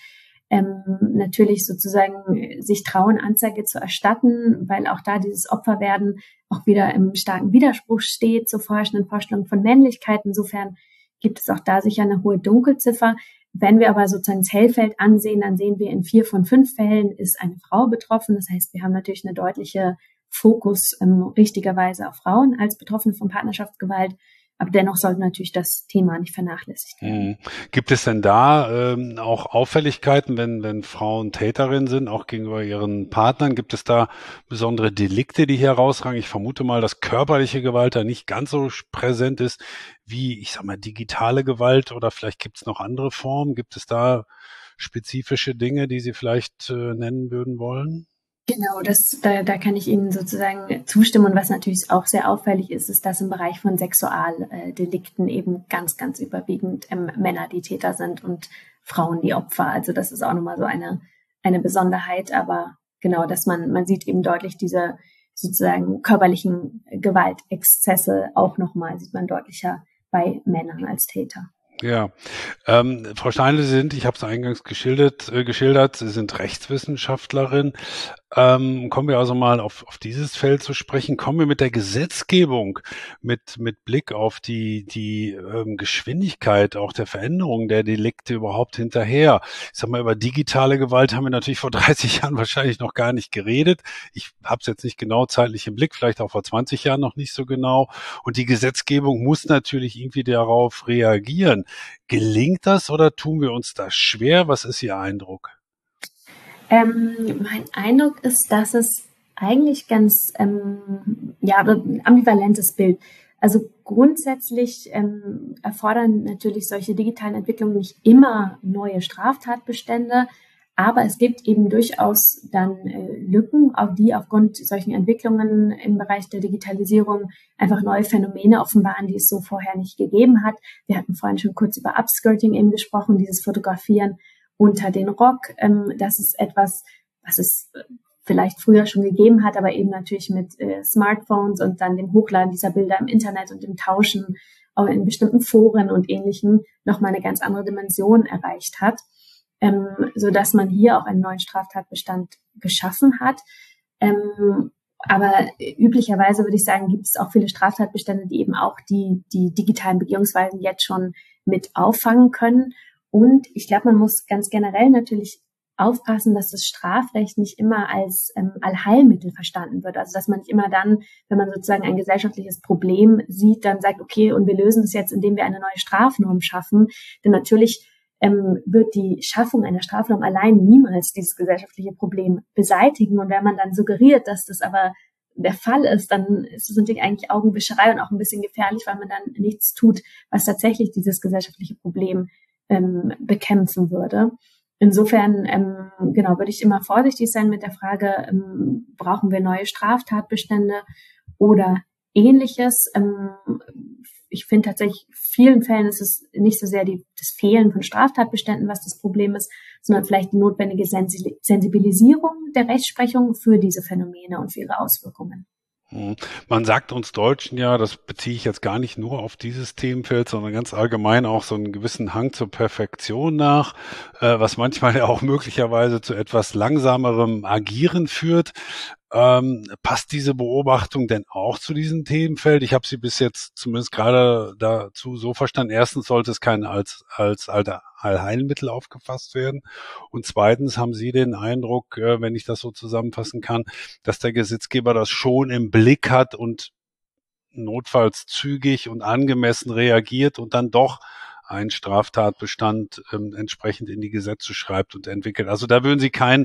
natürlich sozusagen sich trauen, Anzeige zu erstatten, weil auch da dieses Opferwerden auch wieder im starken Widerspruch steht zur vorherrschenden Vorstellung von Männlichkeit. Insofern gibt es auch da sicher eine hohe Dunkelziffer. Wenn wir aber sozusagen das Hellfeld ansehen, dann sehen wir, in 4 von 5 Fällen ist eine Frau betroffen. Das heißt, wir haben natürlich eine deutliche Fokus richtigerweise auf Frauen als Betroffene von Partnerschaftsgewalt. Aber dennoch sollte natürlich das Thema nicht vernachlässigt werden. Gibt es denn da auch Auffälligkeiten, wenn Frauen Täterinnen sind, auch gegenüber ihren Partnern? Gibt es da besondere Delikte, die hier herausragen? Ich vermute mal, dass körperliche Gewalt da nicht ganz so präsent ist wie, ich sag mal, digitale Gewalt, oder vielleicht gibt es noch andere Formen. Gibt es da spezifische Dinge, die Sie vielleicht nennen würden wollen? Genau, da kann ich Ihnen sozusagen zustimmen. Und was natürlich auch sehr auffällig ist, ist, dass im Bereich von Sexualdelikten eben ganz, ganz überwiegend Männer die Täter sind und Frauen die Opfer. Also das ist auch nochmal so eine Besonderheit. Aber genau, dass man sieht eben deutlich diese sozusagen körperlichen Gewaltexzesse auch nochmal, sieht man deutlicher bei Männern als Täter. Ja, Frau Steinle, ich habe es eingangs geschildert, Sie sind Rechtswissenschaftlerin. Kommen wir also mal auf dieses Feld zu sprechen. Kommen wir mit der Gesetzgebung, mit Blick auf die Geschwindigkeit auch der Veränderung der Delikte überhaupt hinterher? Ich sag mal, über digitale Gewalt haben wir natürlich vor 30 Jahren wahrscheinlich noch gar nicht geredet. Ich habe es jetzt nicht genau zeitlich im Blick, vielleicht auch vor 20 Jahren noch nicht so genau. Und die Gesetzgebung muss natürlich irgendwie darauf reagieren. Gelingt das oder tun wir uns das schwer? Was ist Ihr Eindruck? Mein Eindruck ist, dass es eigentlich ganz ein ambivalentes Bild. Also grundsätzlich erfordern natürlich solche digitalen Entwicklungen nicht immer neue Straftatbestände, aber es gibt eben durchaus dann Lücken, auf die aufgrund solchen Entwicklungen im Bereich der Digitalisierung einfach neue Phänomene offenbaren, die es so vorher nicht gegeben hat. Wir hatten vorhin schon kurz über Upskirting eben gesprochen, dieses Fotografieren unter den Rock. Das ist etwas, was es vielleicht früher schon gegeben hat, aber eben natürlich mit Smartphones und dann dem Hochladen dieser Bilder im Internet und dem Tauschen auch in bestimmten Foren und Ähnlichem nochmal eine ganz andere Dimension erreicht hat, so dass man hier auch einen neuen Straftatbestand geschaffen hat. Aber üblicherweise würde ich sagen, gibt es auch viele Straftatbestände, die eben auch die digitalen Begehungsweisen jetzt schon mit auffangen können. Und ich glaube, man muss ganz generell natürlich aufpassen, dass das Strafrecht nicht immer als Allheilmittel verstanden wird. Also dass man nicht immer dann, wenn man sozusagen ein gesellschaftliches Problem sieht, dann sagt, okay, und wir lösen es jetzt, indem wir eine neue Strafnorm schaffen. Denn natürlich wird die Schaffung einer Strafnorm allein niemals dieses gesellschaftliche Problem beseitigen. Und wenn man dann suggeriert, dass das aber der Fall ist, dann ist es natürlich eigentlich Augenwischerei und auch ein bisschen gefährlich, weil man dann nichts tut, was tatsächlich dieses gesellschaftliche Problem bekämpfen würde. Insofern, würde ich immer vorsichtig sein mit der Frage, brauchen wir neue Straftatbestände oder Ähnliches. Ich finde tatsächlich, in vielen Fällen ist es nicht so sehr das Fehlen von Straftatbeständen, was das Problem ist, sondern vielleicht die notwendige Sensibilisierung der Rechtsprechung für diese Phänomene und für ihre Auswirkungen. Man sagt uns Deutschen ja, das beziehe ich jetzt gar nicht nur auf dieses Themenfeld, sondern ganz allgemein auch so einen gewissen Hang zur Perfektion nach, was manchmal ja auch möglicherweise zu etwas langsamerem Agieren führt. Passt diese Beobachtung denn auch zu diesem Themenfeld? Ich habe sie bis jetzt zumindest gerade dazu so verstanden. Erstens sollte es kein als Allheilmittel aufgefasst werden. Und zweitens haben Sie den Eindruck, wenn ich das so zusammenfassen kann, dass der Gesetzgeber das schon im Blick hat und notfalls zügig und angemessen reagiert und dann doch einen Straftatbestand entsprechend in die Gesetze schreibt und entwickelt. Also da würden Sie keinen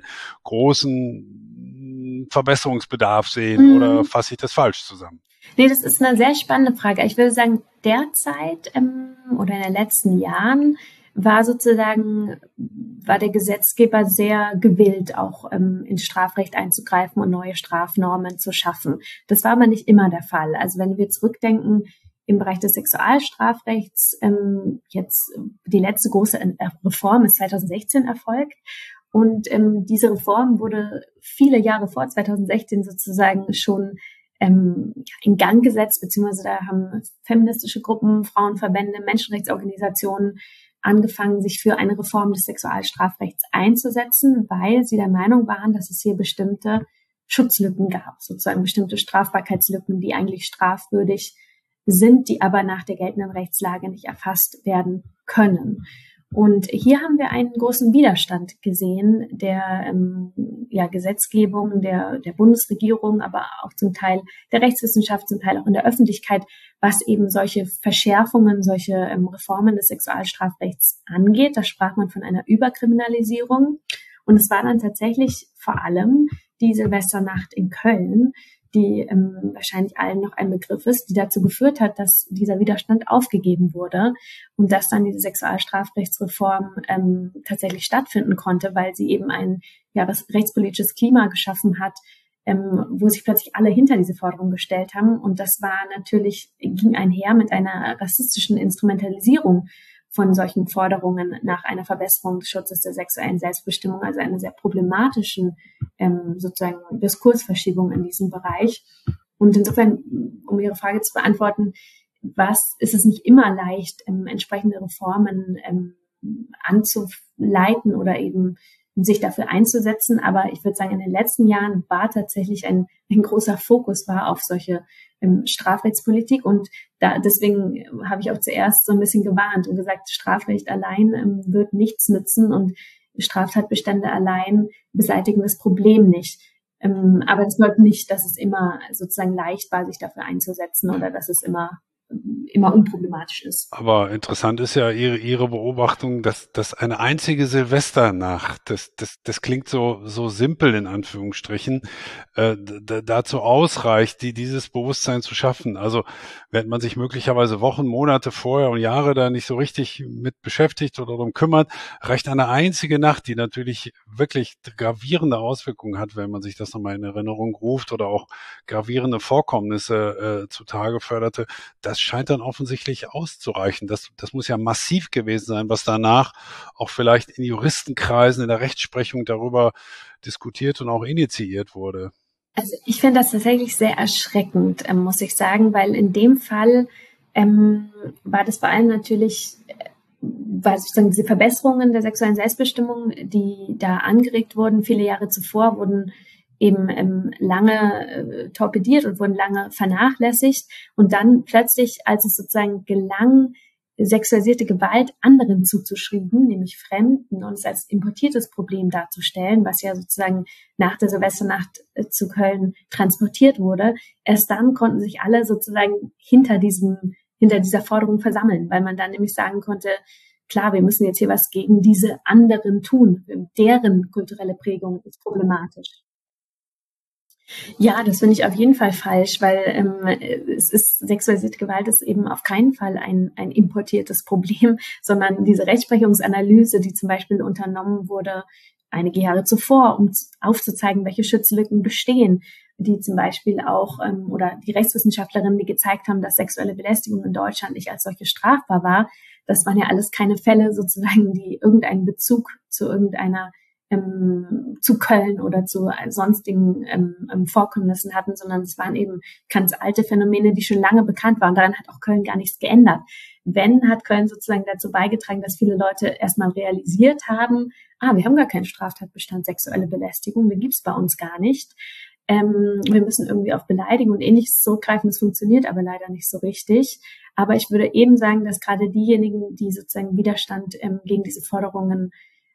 großen Verbesserungsbedarf sehen, oder fasse ich das falsch zusammen? Nee, das ist eine sehr spannende Frage. Ich würde sagen, derzeit oder in den letzten Jahren war der Gesetzgeber sehr gewillt, auch ins Strafrecht einzugreifen und neue Strafnormen zu schaffen. Das war aber nicht immer der Fall. Also wenn wir zurückdenken, im Bereich des Sexualstrafrechts, jetzt die letzte große Reform ist 2016 erfolgt. Und diese Reform wurde viele Jahre vor 2016 sozusagen schon in Gang gesetzt, beziehungsweise da haben feministische Gruppen, Frauenverbände, Menschenrechtsorganisationen angefangen, sich für eine Reform des Sexualstrafrechts einzusetzen, weil sie der Meinung waren, dass es hier bestimmte Schutzlücken gab, sozusagen bestimmte Strafbarkeitslücken, die eigentlich strafwürdig sind, die aber nach der geltenden Rechtslage nicht erfasst werden können. Und hier haben wir einen großen Widerstand gesehen der Gesetzgebung der Bundesregierung, aber auch zum Teil der Rechtswissenschaft, zum Teil auch in der Öffentlichkeit, was eben solche Verschärfungen, solche Reformen des Sexualstrafrechts angeht. Da sprach man von einer Überkriminalisierung. Und es war dann tatsächlich vor allem die Silvesternacht in Köln, die wahrscheinlich allen noch ein Begriff ist, die dazu geführt hat, dass dieser Widerstand aufgegeben wurde und dass dann diese Sexualstrafrechtsreform tatsächlich stattfinden konnte, weil sie eben ein rechtspolitisches Klima geschaffen hat, wo sich plötzlich alle hinter diese Forderung gestellt haben. Und das ging einher mit einer rassistischen Instrumentalisierung von solchen Forderungen nach einer Verbesserung des Schutzes der sexuellen Selbstbestimmung, also einer sehr problematischen sozusagen Diskursverschiebung in diesem Bereich. Und insofern, um Ihre Frage zu beantworten, ist es nicht immer leicht, entsprechende Reformen anzuleiten oder eben sich dafür einzusetzen. Aber ich würde sagen, in den letzten Jahren war tatsächlich ein großer Fokus auf solche Strafrechtspolitik. Und deswegen habe ich auch zuerst so ein bisschen gewarnt und gesagt, Strafrecht allein wird nichts nützen und Straftatbestände allein beseitigen das Problem nicht. Aber das bedeutet nicht, dass es immer sozusagen leicht war, sich dafür einzusetzen oder dass es immer unproblematisch ist. Aber interessant ist ja Ihre Beobachtung, dass eine einzige Silvesternacht, das klingt so simpel in Anführungsstrichen, dazu ausreicht, dieses Bewusstsein zu schaffen. Also wenn man sich möglicherweise Wochen, Monate vorher und Jahre da nicht so richtig mit beschäftigt oder darum kümmert, reicht eine einzige Nacht, die natürlich wirklich gravierende Auswirkungen hat, wenn man sich das nochmal in Erinnerung ruft oder auch gravierende Vorkommnisse zutage förderte. Das scheint dann offensichtlich auszureichen. Das muss ja massiv gewesen sein, was danach auch vielleicht in Juristenkreisen, in der Rechtsprechung darüber diskutiert und auch initiiert wurde. Also ich finde das tatsächlich sehr erschreckend, muss ich sagen, weil in dem Fall war das vor allem natürlich, weil sozusagen diese Verbesserungen der sexuellen Selbstbestimmung, die da angeregt wurden, viele Jahre zuvor, wurden eben lange torpediert und wurden lange vernachlässigt. Und dann plötzlich, als es sozusagen gelang, sexualisierte Gewalt anderen zuzuschreiben, nämlich Fremden, und es als importiertes Problem darzustellen, was ja sozusagen nach der Silvesternacht zu Köln transportiert wurde, erst dann konnten sich alle sozusagen hinter dieser Forderung versammeln, weil man dann nämlich sagen konnte, klar, wir müssen jetzt hier was gegen diese anderen tun. Deren kulturelle Prägung ist problematisch. Ja, das finde ich auf jeden Fall falsch, weil sexualisierte Gewalt ist eben auf keinen Fall ein importiertes Problem, sondern diese Rechtsprechungsanalyse, die zum Beispiel unternommen wurde einige Jahre zuvor, um aufzuzeigen, welche Schutzlücken bestehen, die zum Beispiel auch, oder die Rechtswissenschaftlerinnen, die gezeigt haben, dass sexuelle Belästigung in Deutschland nicht als solche strafbar war, das waren ja alles keine Fälle sozusagen, die irgendeinen Bezug zu irgendeiner zu Köln oder zu sonstigen Vorkommnissen hatten, sondern es waren eben ganz alte Phänomene, die schon lange bekannt waren. Daran hat auch Köln gar nichts geändert. Wenn, hat Köln sozusagen dazu beigetragen, dass viele Leute erstmal realisiert haben, wir haben gar keinen Straftatbestand sexuelle Belästigung, den gibt's bei uns gar nicht. Wir müssen irgendwie auf Beleidigung und Ähnliches zurückgreifen, das funktioniert aber leider nicht so richtig. Aber ich würde eben sagen, dass gerade diejenigen, die sozusagen Widerstand gegen diese Forderungen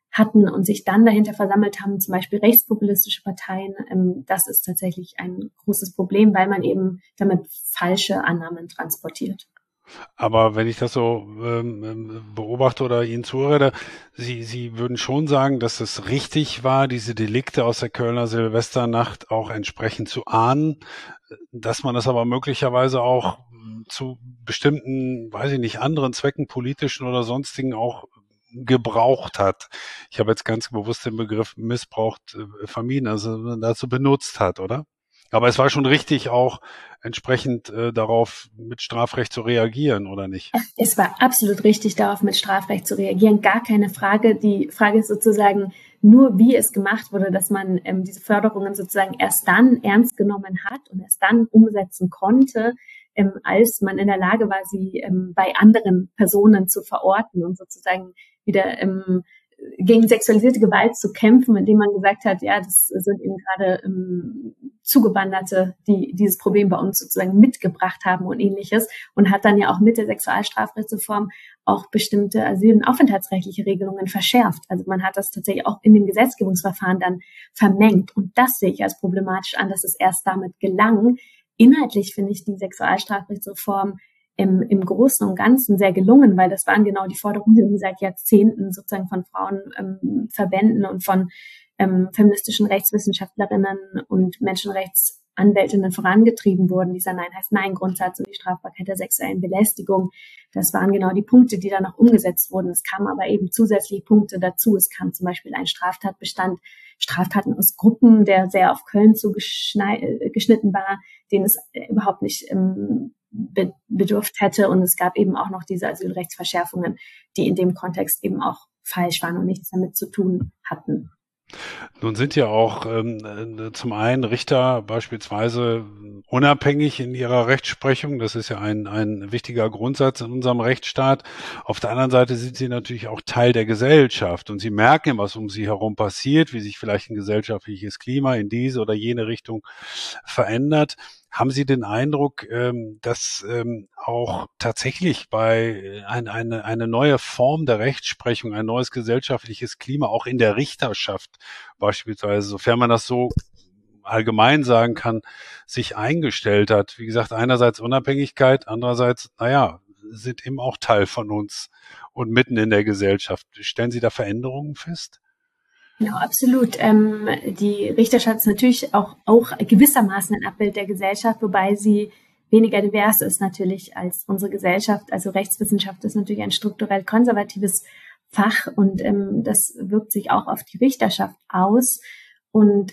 hatten und sich dann dahinter versammelt haben, zum Beispiel rechtspopulistische Parteien, das ist tatsächlich ein großes Problem, weil man eben damit falsche Annahmen transportiert. Aber wenn ich das so beobachte oder Ihnen zuhöre, Sie würden schon sagen, dass es richtig war, diese Delikte aus der Kölner Silvesternacht auch entsprechend zu ahnden, dass man das aber möglicherweise auch zu bestimmten, weiß ich nicht, anderen Zwecken, politischen oder sonstigen auch gebraucht hat. Ich habe jetzt ganz bewusst den Begriff missbraucht vermieden, also dazu benutzt hat, oder? Aber es war schon richtig, auch entsprechend darauf mit Strafrecht zu reagieren, oder nicht? Es war absolut richtig, darauf mit Strafrecht zu reagieren. Gar keine Frage. Die Frage ist sozusagen nur, wie es gemacht wurde, dass man diese Förderungen sozusagen erst dann ernst genommen hat und erst dann umsetzen konnte, als man in der Lage war, sie bei anderen Personen zu verorten und sozusagen wieder gegen sexualisierte Gewalt zu kämpfen, indem man gesagt hat, ja, das sind eben gerade Zugewanderte, die dieses Problem bei uns sozusagen mitgebracht haben und Ähnliches, und hat dann ja auch mit der Sexualstrafrechtsreform auch bestimmte asyl- und aufenthaltsrechtliche Regelungen verschärft. Also man hat das tatsächlich auch in dem Gesetzgebungsverfahren dann vermengt, und das sehe ich als problematisch an, dass es erst damit gelang. Inhaltlich finde ich die Sexualstrafrechtsreform im Großen und Ganzen sehr gelungen, weil das waren genau die Forderungen, die seit Jahrzehnten sozusagen von Frauenverbänden und von feministischen Rechtswissenschaftlerinnen und Menschenrechtsanwältinnen vorangetrieben wurden. Dieser Nein heißt Nein-Grundsatz und die Strafbarkeit der sexuellen Belästigung. Das waren genau die Punkte, die dann noch umgesetzt wurden. Es kamen aber eben zusätzliche Punkte dazu. Es kam zum Beispiel ein Straftatbestand, Straftaten aus Gruppen, der sehr auf Köln zugeschnitten war, den es überhaupt nicht bedurft hätte. Und es gab eben auch noch diese Asylrechtsverschärfungen, die in dem Kontext eben auch falsch waren und nichts damit zu tun hatten. Nun sind ja auch zum einen Richter beispielsweise unabhängig in ihrer Rechtsprechung. Das ist ja ein wichtiger Grundsatz in unserem Rechtsstaat. Auf der anderen Seite sind sie natürlich auch Teil der Gesellschaft und sie merken, was um sie herum passiert, wie sich vielleicht ein gesellschaftliches Klima in diese oder jene Richtung verändert. Haben Sie den Eindruck, dass auch tatsächlich bei eine neue Form der Rechtsprechung, ein neues gesellschaftliches Klima auch in der Richterschaft beispielsweise, sofern man das so allgemein sagen kann, sich eingestellt hat? Wie gesagt, einerseits Unabhängigkeit, andererseits, sind eben auch Teil von uns und mitten in der Gesellschaft. Stellen Sie da Veränderungen fest? Ja, absolut. Die Richterschaft ist natürlich auch gewissermaßen ein Abbild der Gesellschaft, wobei sie weniger divers ist natürlich als unsere Gesellschaft. Also Rechtswissenschaft ist natürlich ein strukturell konservatives Fach und das wirkt sich auch auf die Richterschaft aus. Und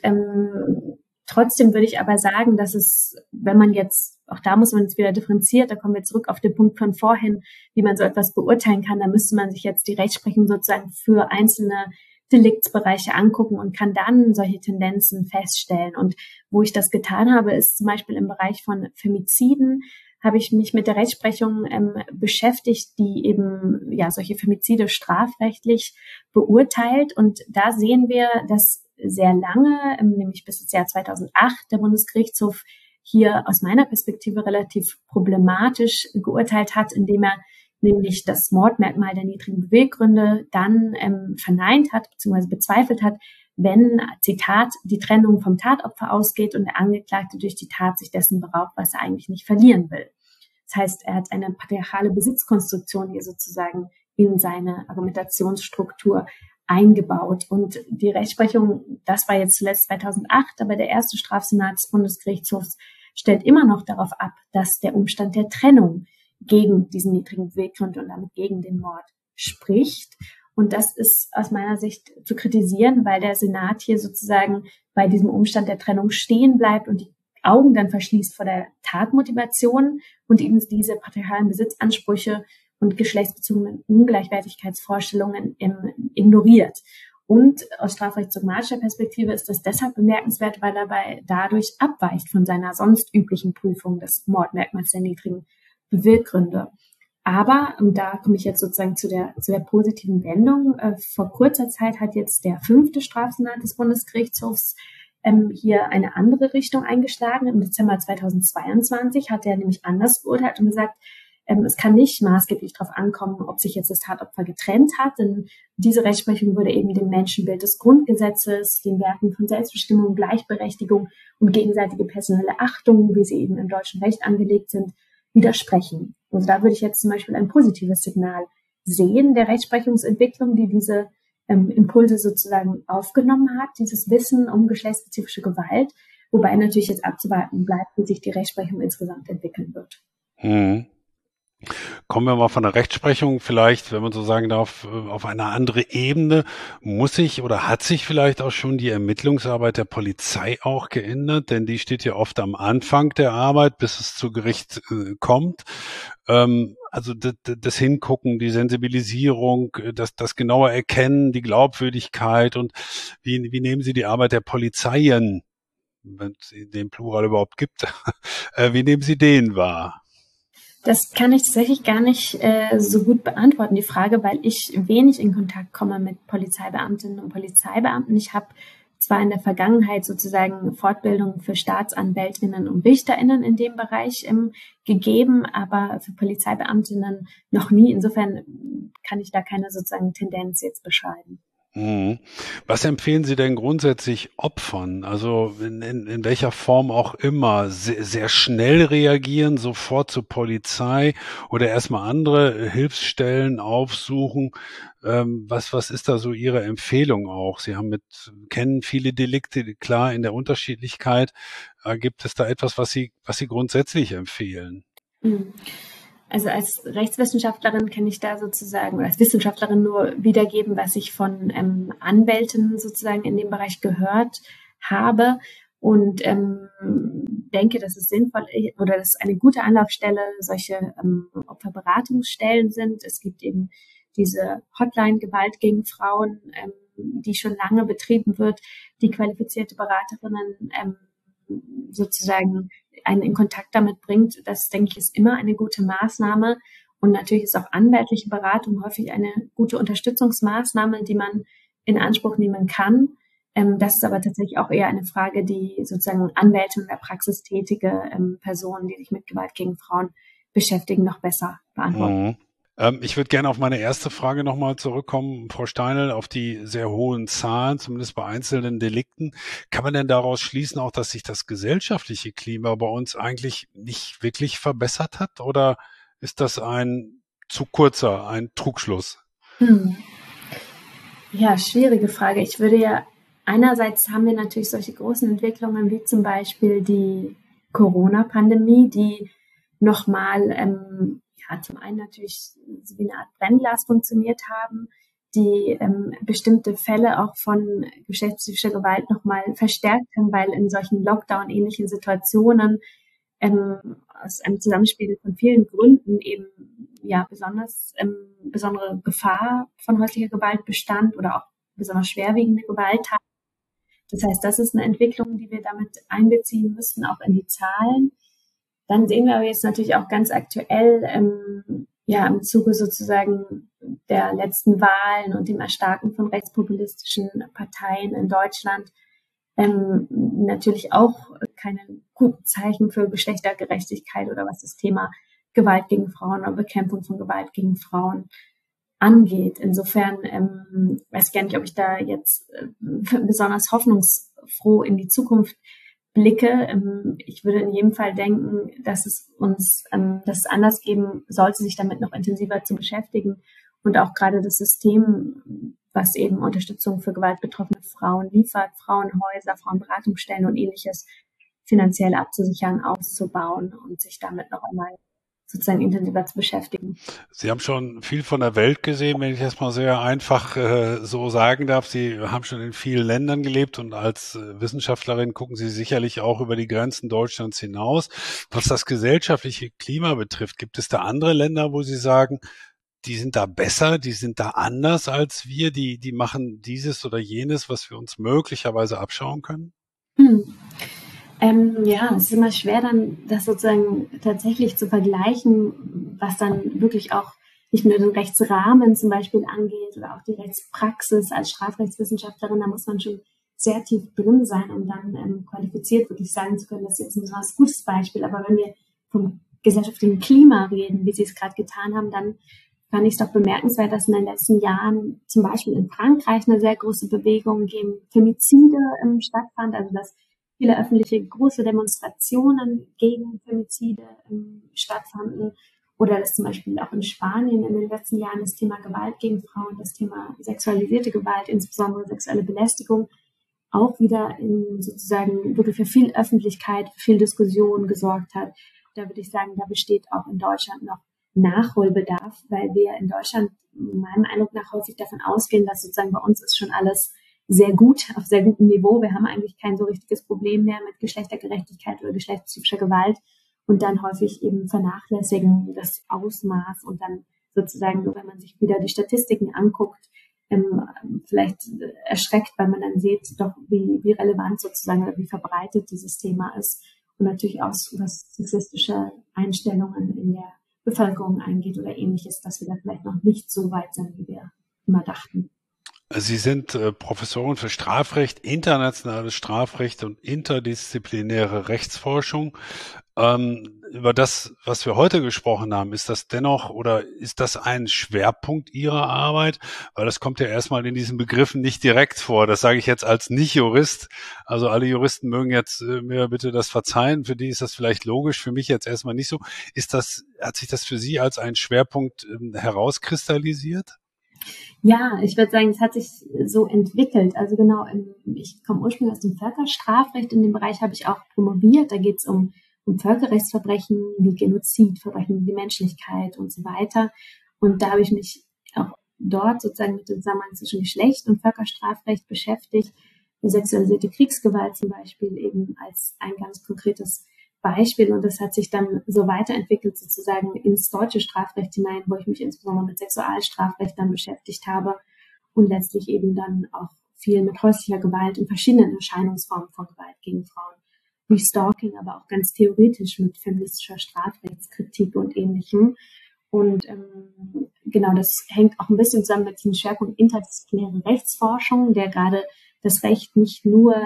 trotzdem würde ich aber sagen, dass es, wenn man jetzt, auch da muss man jetzt wieder differenziert, da kommen wir zurück auf den Punkt von vorhin, wie man so etwas beurteilen kann, da müsste man sich jetzt die Rechtsprechung sozusagen für einzelne Deliktsbereiche angucken und kann dann solche Tendenzen feststellen. Und wo ich das getan habe, ist zum Beispiel im Bereich von Femiziden, habe ich mich mit der Rechtsprechung beschäftigt, die eben solche Femizide strafrechtlich beurteilt. Und da sehen wir, dass sehr lange, nämlich bis ins Jahr 2008, der Bundesgerichtshof hier aus meiner Perspektive relativ problematisch geurteilt hat, indem er nämlich das Mordmerkmal der niedrigen Beweggründe dann verneint hat bzw. bezweifelt hat, wenn, Zitat, die Trennung vom Tatopfer ausgeht und der Angeklagte durch die Tat sich dessen beraubt, was er eigentlich nicht verlieren will. Das heißt, er hat eine patriarchale Besitzkonstruktion hier sozusagen in seine Argumentationsstruktur eingebaut. Und die Rechtsprechung, das war jetzt zuletzt 2008, aber der erste Strafsenat des Bundesgerichtshofs stellt immer noch darauf ab, dass der Umstand der Trennung gegen diesen niedrigen Beweggrund und damit gegen den Mord spricht. Und das ist aus meiner Sicht zu kritisieren, weil der Senat hier sozusagen bei diesem Umstand der Trennung stehen bleibt und die Augen dann verschließt vor der Tatmotivation und eben diese patriarchalen Besitzansprüche und geschlechtsbezogenen Ungleichwertigkeitsvorstellungen ignoriert. Und aus strafrechtsdogmatischer Perspektive ist das deshalb bemerkenswert, weil er dadurch abweicht von seiner sonst üblichen Prüfung des Mordmerkmals der niedrigen Beweggründe. Aber, und da komme ich jetzt sozusagen zu der positiven Wendung, vor kurzer Zeit hat jetzt der 5. Strafsenat des Bundesgerichtshofs hier eine andere Richtung eingeschlagen. Im Dezember 2022 hat er nämlich anders beurteilt und gesagt, Es kann nicht maßgeblich darauf ankommen, ob sich jetzt das Tatopfer getrennt hat, denn diese Rechtsprechung würde eben dem Menschenbild des Grundgesetzes, den Werten von Selbstbestimmung, Gleichberechtigung und gegenseitige personelle Achtung, wie sie eben im deutschen Recht angelegt sind, widersprechen. Also da würde ich jetzt zum Beispiel ein positives Signal sehen der Rechtsprechungsentwicklung, die diese Impulse sozusagen aufgenommen hat, dieses Wissen um geschlechtsspezifische Gewalt, wobei natürlich jetzt abzuwarten bleibt, wie sich die Rechtsprechung insgesamt entwickeln wird. Kommen wir mal von der Rechtsprechung vielleicht, wenn man so sagen darf, auf eine andere Ebene. Muss sich oder hat sich vielleicht auch schon die Ermittlungsarbeit der Polizei auch geändert? Denn die steht ja oft am Anfang der Arbeit, bis es zu Gericht kommt. Also das Hingucken, die Sensibilisierung, das genaue Erkennen, die Glaubwürdigkeit und wie nehmen Sie die Arbeit der Polizeien, wenn es den Plural überhaupt gibt, wie nehmen Sie den wahr? Das kann ich tatsächlich gar nicht so gut beantworten, die Frage, weil ich wenig in Kontakt komme mit Polizeibeamtinnen und Polizeibeamten. Ich habe zwar in der Vergangenheit sozusagen Fortbildungen für Staatsanwältinnen und Richterinnen in dem Bereich gegeben, aber für Polizeibeamtinnen noch nie. Insofern kann ich da keine sozusagen Tendenz jetzt beschreiben. Was empfehlen Sie denn grundsätzlich Opfern? Also in welcher Form auch immer, sehr schnell reagieren, sofort zur Polizei oder erstmal andere Hilfsstellen aufsuchen? Was ist da so Ihre Empfehlung auch? Sie kennen viele Delikte, klar, in der Unterschiedlichkeit. Gibt es da etwas, was Sie grundsätzlich empfehlen? Also als Rechtswissenschaftlerin kann ich da sozusagen, oder als Wissenschaftlerin nur wiedergeben, was ich von Anwälten sozusagen in dem Bereich gehört habe und denke, dass es sinnvoll oder dass eine gute Anlaufstelle solche Opferberatungsstellen sind. Es gibt eben diese Hotline Gewalt gegen Frauen, die schon lange betrieben wird, die qualifizierte Beraterinnen sozusagen einen in Kontakt damit bringt. Das, denke ich, ist immer eine gute Maßnahme. Und natürlich ist auch anwaltliche Beratung häufig eine gute Unterstützungsmaßnahme, die man in Anspruch nehmen kann. Das ist aber tatsächlich auch eher eine Frage, die sozusagen Anwälte und in der Praxis tätige Personen, die sich mit Gewalt gegen Frauen beschäftigen, noch besser beantworten. Ich würde gerne auf meine erste Frage nochmal zurückkommen, Frau Steinl, auf die sehr hohen Zahlen, zumindest bei einzelnen Delikten. Kann man denn daraus schließen auch, dass sich das gesellschaftliche Klima bei uns eigentlich nicht wirklich verbessert hat? Oder ist das ein Trugschluss? Ja, schwierige Frage. Ich würde ja, einerseits haben wir natürlich solche großen Entwicklungen wie zum Beispiel die Corona-Pandemie, die nochmal zum einen natürlich so wie eine Art Brennglas funktioniert haben, die bestimmte Fälle auch von geschlechtsspezifischer Gewalt nochmal verstärkt haben, weil in solchen Lockdown-ähnlichen Situationen aus einem Zusammenspiel von vielen Gründen eben ja besondere Gefahr von häuslicher Gewalt bestand oder auch besonders schwerwiegende Gewalttaten. Das heißt, das ist eine Entwicklung, die wir damit einbeziehen müssten, auch in die Zahlen. Dann sehen wir aber jetzt natürlich auch ganz aktuell im Zuge sozusagen der letzten Wahlen und dem Erstarken von rechtspopulistischen Parteien in Deutschland natürlich auch keine guten Zeichen für Geschlechtergerechtigkeit oder was das Thema Gewalt gegen Frauen oder Bekämpfung von Gewalt gegen Frauen angeht. Insofern weiß ich gar nicht, ob ich da jetzt besonders hoffnungsfroh in die Zukunft blicke. Ich würde in jedem Fall denken, dass es anders geben sollte, sich damit noch intensiver zu beschäftigen und auch gerade das System, was eben Unterstützung für gewaltbetroffene Frauen liefert, Frauenhäuser, Frauenberatungsstellen und ähnliches finanziell abzusichern, auszubauen und sich damit noch einmal sozusagen intensiver zu beschäftigen. Sie haben schon viel von der Welt gesehen, wenn ich das mal sehr einfach so sagen darf. Sie haben schon in vielen Ländern gelebt und als Wissenschaftlerin gucken Sie sicherlich auch über die Grenzen Deutschlands hinaus. Was das gesellschaftliche Klima betrifft, gibt es da andere Länder, wo Sie sagen, die sind da besser, die sind da anders als wir, die machen dieses oder jenes, was wir uns möglicherweise abschauen können? Es ist immer schwer, dann das sozusagen tatsächlich zu vergleichen, was dann wirklich auch nicht nur den Rechtsrahmen zum Beispiel angeht oder auch die Rechtspraxis als Strafrechtswissenschaftlerin. Da muss man schon sehr tief drin sein, um dann qualifiziert wirklich sagen zu können, das ist jetzt ein besonders gutes Beispiel. Aber wenn wir vom gesellschaftlichen Klima reden, wie Sie es gerade getan haben, dann fand ich es doch bemerkenswert, dass in den letzten Jahren zum Beispiel in Frankreich eine sehr große Bewegung gegen Femizide stattfand, also dass viele öffentliche große Demonstrationen gegen Femizide stattfanden oder dass zum Beispiel auch in Spanien in den letzten Jahren das Thema Gewalt gegen Frauen, das Thema sexualisierte Gewalt, insbesondere sexuelle Belästigung, auch wieder in sozusagen wirklich für viel Öffentlichkeit, für viel Diskussion gesorgt hat. Da würde ich sagen, da besteht auch in Deutschland noch Nachholbedarf, weil wir in Deutschland meinem Eindruck nach häufig davon ausgehen, dass sozusagen bei uns ist schon alles sehr gut, auf sehr gutem Niveau. Wir haben eigentlich kein so richtiges Problem mehr mit Geschlechtergerechtigkeit oder geschlechtstypischer Gewalt und dann häufig eben vernachlässigen das Ausmaß und dann sozusagen, nur wenn man sich wieder die Statistiken anguckt, vielleicht erschreckt, weil man dann sieht, doch wie relevant sozusagen oder wie verbreitet dieses Thema ist und natürlich auch was sexistische Einstellungen in der Bevölkerung eingeht oder ähnliches, dass wir da vielleicht noch nicht so weit sind, wie wir immer dachten. Sie sind Professorin für Strafrecht, internationales Strafrecht und interdisziplinäre Rechtsforschung. Über das, was wir heute gesprochen haben, ist das dennoch oder ist das ein Schwerpunkt Ihrer Arbeit? Weil das kommt ja erstmal in diesen Begriffen nicht direkt vor. Das sage ich jetzt als Nicht-Jurist. Also alle Juristen mögen jetzt mir bitte das verzeihen. Für die ist das vielleicht logisch, für mich jetzt erstmal nicht so. Hat sich das für Sie als ein Schwerpunkt herauskristallisiert? Ja, ich würde sagen, es hat sich so entwickelt. Also genau, ich komme ursprünglich aus dem Völkerstrafrecht. In dem Bereich habe ich auch promoviert. Da geht es um Völkerrechtsverbrechen wie Genozid, Verbrechen gegen die Menschlichkeit und so weiter. Und da habe ich mich auch dort sozusagen mit dem Zusammenhang zwischen Geschlecht und Völkerstrafrecht beschäftigt. Sexualisierte Kriegsgewalt zum Beispiel eben als ein ganz konkretes Beispiel. Und das hat sich dann so weiterentwickelt sozusagen ins deutsche Strafrecht hinein, wo ich mich insbesondere mit Sexualstrafrecht dann beschäftigt habe und letztlich eben dann auch viel mit häuslicher Gewalt und verschiedenen Erscheinungsformen von Gewalt gegen Frauen, wie Stalking, aber auch ganz theoretisch mit feministischer Strafrechtskritik und Ähnlichem. Und genau, das hängt auch ein bisschen zusammen mit dem Schwerpunkt interdisziplinäre Rechtsforschung, der gerade das Recht nicht nur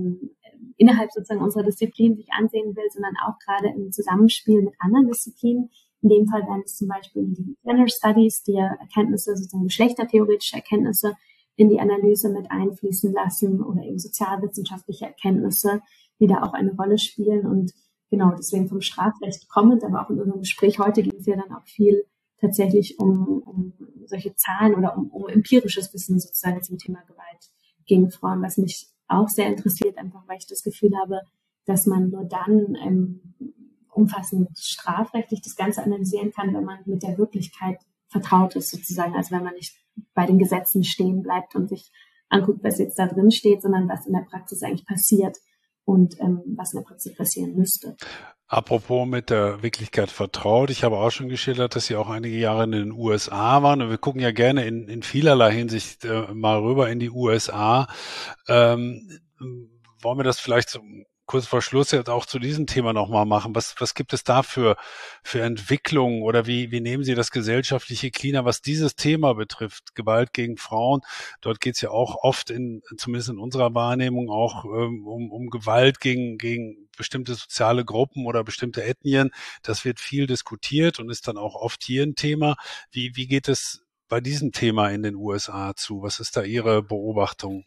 innerhalb sozusagen unserer Disziplin sich ansehen will, sondern auch gerade im Zusammenspiel mit anderen Disziplinen. In dem Fall wären es zum Beispiel die Gender Studies, die ja Erkenntnisse, sozusagen geschlechtertheoretische Erkenntnisse in die Analyse mit einfließen lassen oder eben sozialwissenschaftliche Erkenntnisse, die da auch eine Rolle spielen. Und genau, deswegen vom Strafrecht kommend, aber auch in unserem Gespräch heute ging es ja dann auch viel tatsächlich um solche Zahlen oder um empirisches Wissen sozusagen zum Thema Gewalt gegen Frauen, was mich auch sehr interessiert, einfach weil ich das Gefühl habe, dass man nur dann umfassend strafrechtlich das Ganze analysieren kann, wenn man mit der Wirklichkeit vertraut ist sozusagen, also wenn man nicht bei den Gesetzen stehen bleibt und sich anguckt, was jetzt da drin steht, sondern was in der Praxis eigentlich passiert und was in der Praxis passieren müsste. Apropos mit der Wirklichkeit vertraut. Ich habe auch schon geschildert, dass Sie auch einige Jahre in den USA waren. Und wir gucken ja gerne in vielerlei Hinsicht mal rüber in die USA. Wollen wir das vielleicht so kurz vor Schluss jetzt auch zu diesem Thema nochmal machen? Was gibt es da für Entwicklungen oder wie nehmen Sie das gesellschaftliche Klima, was dieses Thema betrifft, Gewalt gegen Frauen? Dort geht es ja auch oft zumindest in unserer Wahrnehmung auch um Gewalt gegen bestimmte soziale Gruppen oder bestimmte Ethnien. Das wird viel diskutiert und ist dann auch oft hier ein Thema. Wie geht es bei diesem Thema in den USA zu? Was ist da Ihre Beobachtung?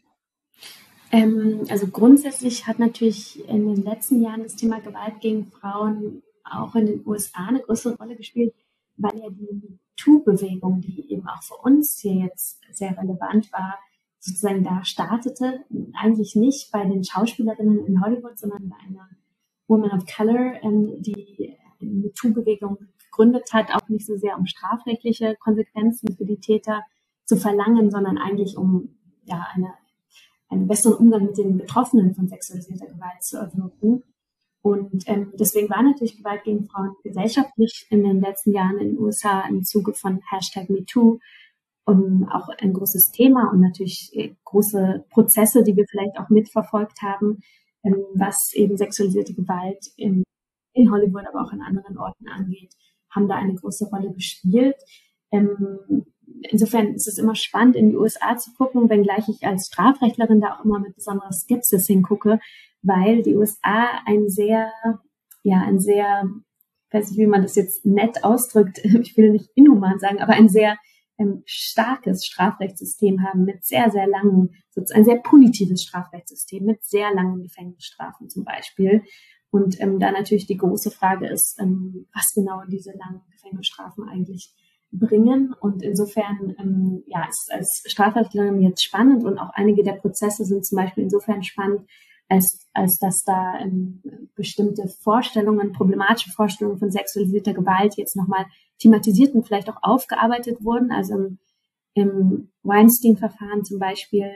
Also grundsätzlich hat natürlich in den letzten Jahren das Thema Gewalt gegen Frauen auch in den USA eine größere Rolle gespielt, weil ja die MeToo-Bewegung, die eben auch für uns hier jetzt sehr relevant war, sozusagen da startete, eigentlich nicht bei den Schauspielerinnen in Hollywood, sondern bei einer Woman of Color, die MeToo-Bewegung gegründet hat, auch nicht so sehr um strafrechtliche Konsequenzen für die Täter zu verlangen, sondern eigentlich um einen besseren Umgang mit den Betroffenen von sexualisierter Gewalt zu erwirken. Und deswegen war natürlich Gewalt gegen Frauen gesellschaftlich in den letzten Jahren in den USA im Zuge von #MeToo auch ein großes Thema und natürlich große Prozesse, die wir vielleicht auch mitverfolgt haben, was eben sexualisierte Gewalt in Hollywood, aber auch an anderen Orten angeht, haben da eine große Rolle gespielt. Insofern ist es immer spannend, in die USA zu gucken, wenngleich ich als Strafrechtlerin da auch immer mit besonderer Skepsis hingucke, weil die USA ein sehr weiß nicht, wie man das jetzt nett ausdrückt, ich will nicht inhuman sagen, aber ein sehr starkes Strafrechtssystem haben mit sehr, sehr langen, ein sehr punitives Strafrechtssystem mit sehr langen Gefängnisstrafen zum Beispiel. Und da natürlich die große Frage ist, was genau diese langen Gefängnisstrafen eigentlich bringen. Und insofern ist als Strafrechtlerin jetzt spannend und auch einige der Prozesse sind zum Beispiel insofern spannend, als dass da bestimmte Vorstellungen, problematische Vorstellungen von sexualisierter Gewalt jetzt nochmal thematisiert und vielleicht auch aufgearbeitet wurden. Also im Weinstein-Verfahren zum Beispiel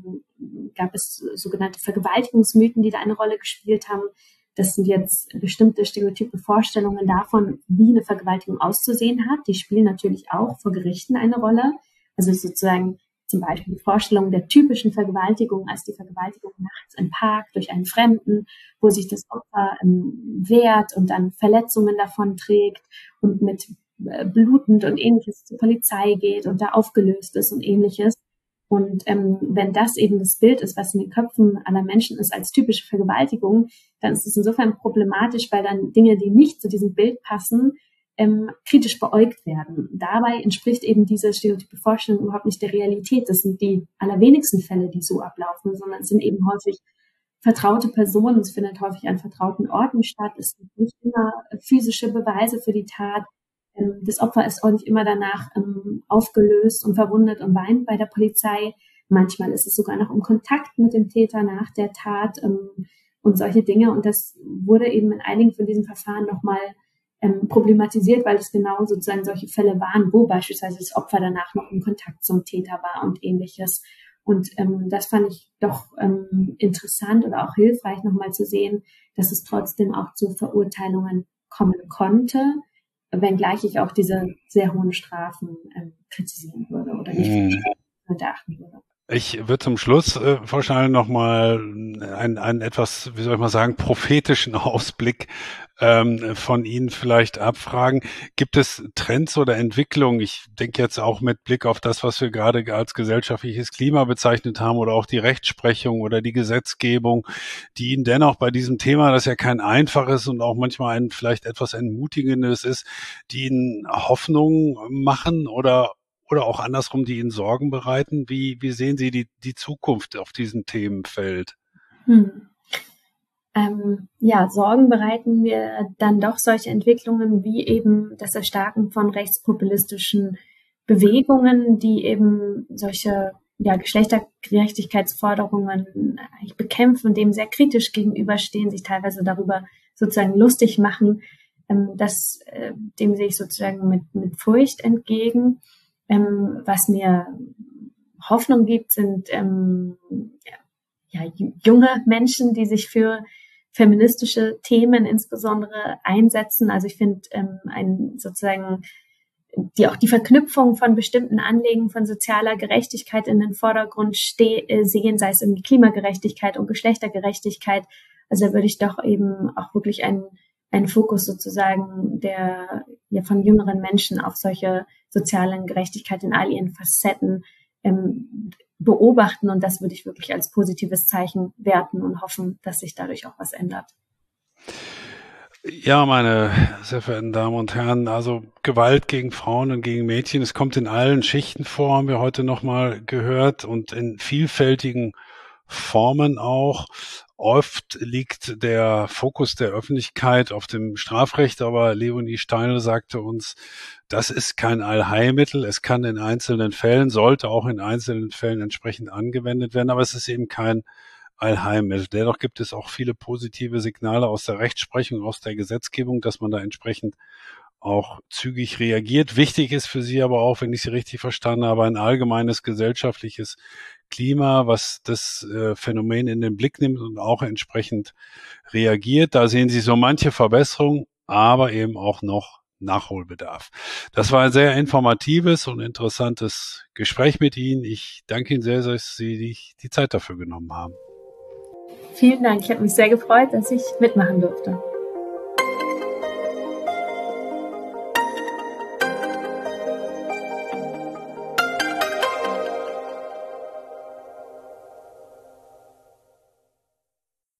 gab es sogenannte Vergewaltigungsmythen, die da eine Rolle gespielt haben. Das sind jetzt bestimmte stereotype Vorstellungen davon, wie eine Vergewaltigung auszusehen hat. Die spielen natürlich auch vor Gerichten eine Rolle. Also sozusagen zum Beispiel die Vorstellung der typischen Vergewaltigung als die Vergewaltigung nachts im Park durch einen Fremden, wo sich das Opfer wehrt und dann Verletzungen davon trägt und mit blutend und ähnliches zur Polizei geht und da aufgelöst ist und ähnliches. Und wenn das eben das Bild ist, was in den Köpfen aller Menschen ist als typische Vergewaltigung, dann ist es insofern problematisch, weil dann Dinge, die nicht zu diesem Bild passen, kritisch beäugt werden. Dabei entspricht eben diese stereotype Vorstellung überhaupt nicht der Realität. Das sind die allerwenigsten Fälle, die so ablaufen, sondern es sind eben häufig vertraute Personen. Es findet häufig an vertrauten Orten statt. Es sind nicht immer physische Beweise für die Tat. Das Opfer ist auch nicht immer danach aufgelöst und verwundet und weint bei der Polizei. Manchmal ist es sogar noch im Kontakt mit dem Täter nach der Tat und solche Dinge. Und das wurde eben in einigen von diesen Verfahren nochmal problematisiert, weil es genau sozusagen solche Fälle waren, wo beispielsweise das Opfer danach noch im Kontakt zum Täter war und ähnliches. Und das fand ich doch interessant oder auch hilfreich nochmal zu sehen, dass es trotzdem auch zu Verurteilungen kommen konnte, wenngleich ich auch diese sehr hohen Strafen kritisieren würde oder nicht beachten würde. Ich würde zum Schluss, Frau Steiner, nochmal einen etwas, wie soll ich mal sagen, prophetischen Ausblick von Ihnen vielleicht abfragen. Gibt es Trends oder Entwicklungen? Ich denke jetzt auch mit Blick auf das, was wir gerade als gesellschaftliches Klima bezeichnet haben oder auch die Rechtsprechung oder die Gesetzgebung, die Ihnen dennoch bei diesem Thema, das ja kein einfaches und auch manchmal ein vielleicht etwas entmutigendes ist, die Ihnen Hoffnung machen oder auch andersrum, die Ihnen Sorgen bereiten? Wie sehen Sie die Zukunft auf diesem Themenfeld? Sorgen bereiten mir dann doch solche Entwicklungen wie eben das Erstarken von rechtspopulistischen Bewegungen, die eben solche Geschlechtergerechtigkeitsforderungen bekämpfen und dem sehr kritisch gegenüberstehen, sich teilweise darüber sozusagen lustig machen. Dem sehe ich sozusagen mit Furcht entgegen. Was mir Hoffnung gibt, sind junge Menschen, die sich für feministische Themen insbesondere einsetzen. Also ich finde die Verknüpfung von bestimmten Anliegen von sozialer Gerechtigkeit in den Vordergrund sehen, sei es irgendwie Klimagerechtigkeit und Geschlechtergerechtigkeit. Also da würde ich doch eben auch wirklich einen Fokus sozusagen von jüngeren Menschen auf solche sozialen Gerechtigkeit in all ihren Facetten beobachten, und das würde ich wirklich als positives Zeichen werten und hoffen, dass sich dadurch auch was ändert. Ja, meine sehr verehrten Damen und Herren, also Gewalt gegen Frauen und gegen Mädchen, es kommt in allen Schichten vor, haben wir heute nochmal gehört, und in vielfältigen Formen auch. Oft liegt der Fokus der Öffentlichkeit auf dem Strafrecht, aber Leonie Steindl sagte uns, das ist kein Allheilmittel. Es kann in einzelnen Fällen, sollte auch in einzelnen Fällen entsprechend angewendet werden, aber es ist eben kein Allheilmittel. Dennoch gibt es auch viele positive Signale aus der Rechtsprechung, aus der Gesetzgebung, dass man da entsprechend auch zügig reagiert. Wichtig ist für Sie aber auch, wenn ich Sie richtig verstanden habe, ein allgemeines gesellschaftliches Klima, was das Phänomen in den Blick nimmt und auch entsprechend reagiert. Da sehen Sie so manche Verbesserung, aber eben auch noch Nachholbedarf. Das war ein sehr informatives und interessantes Gespräch mit Ihnen. Ich danke Ihnen sehr, dass Sie die Zeit dafür genommen haben. Vielen Dank. Ich habe mich sehr gefreut, dass ich mitmachen durfte.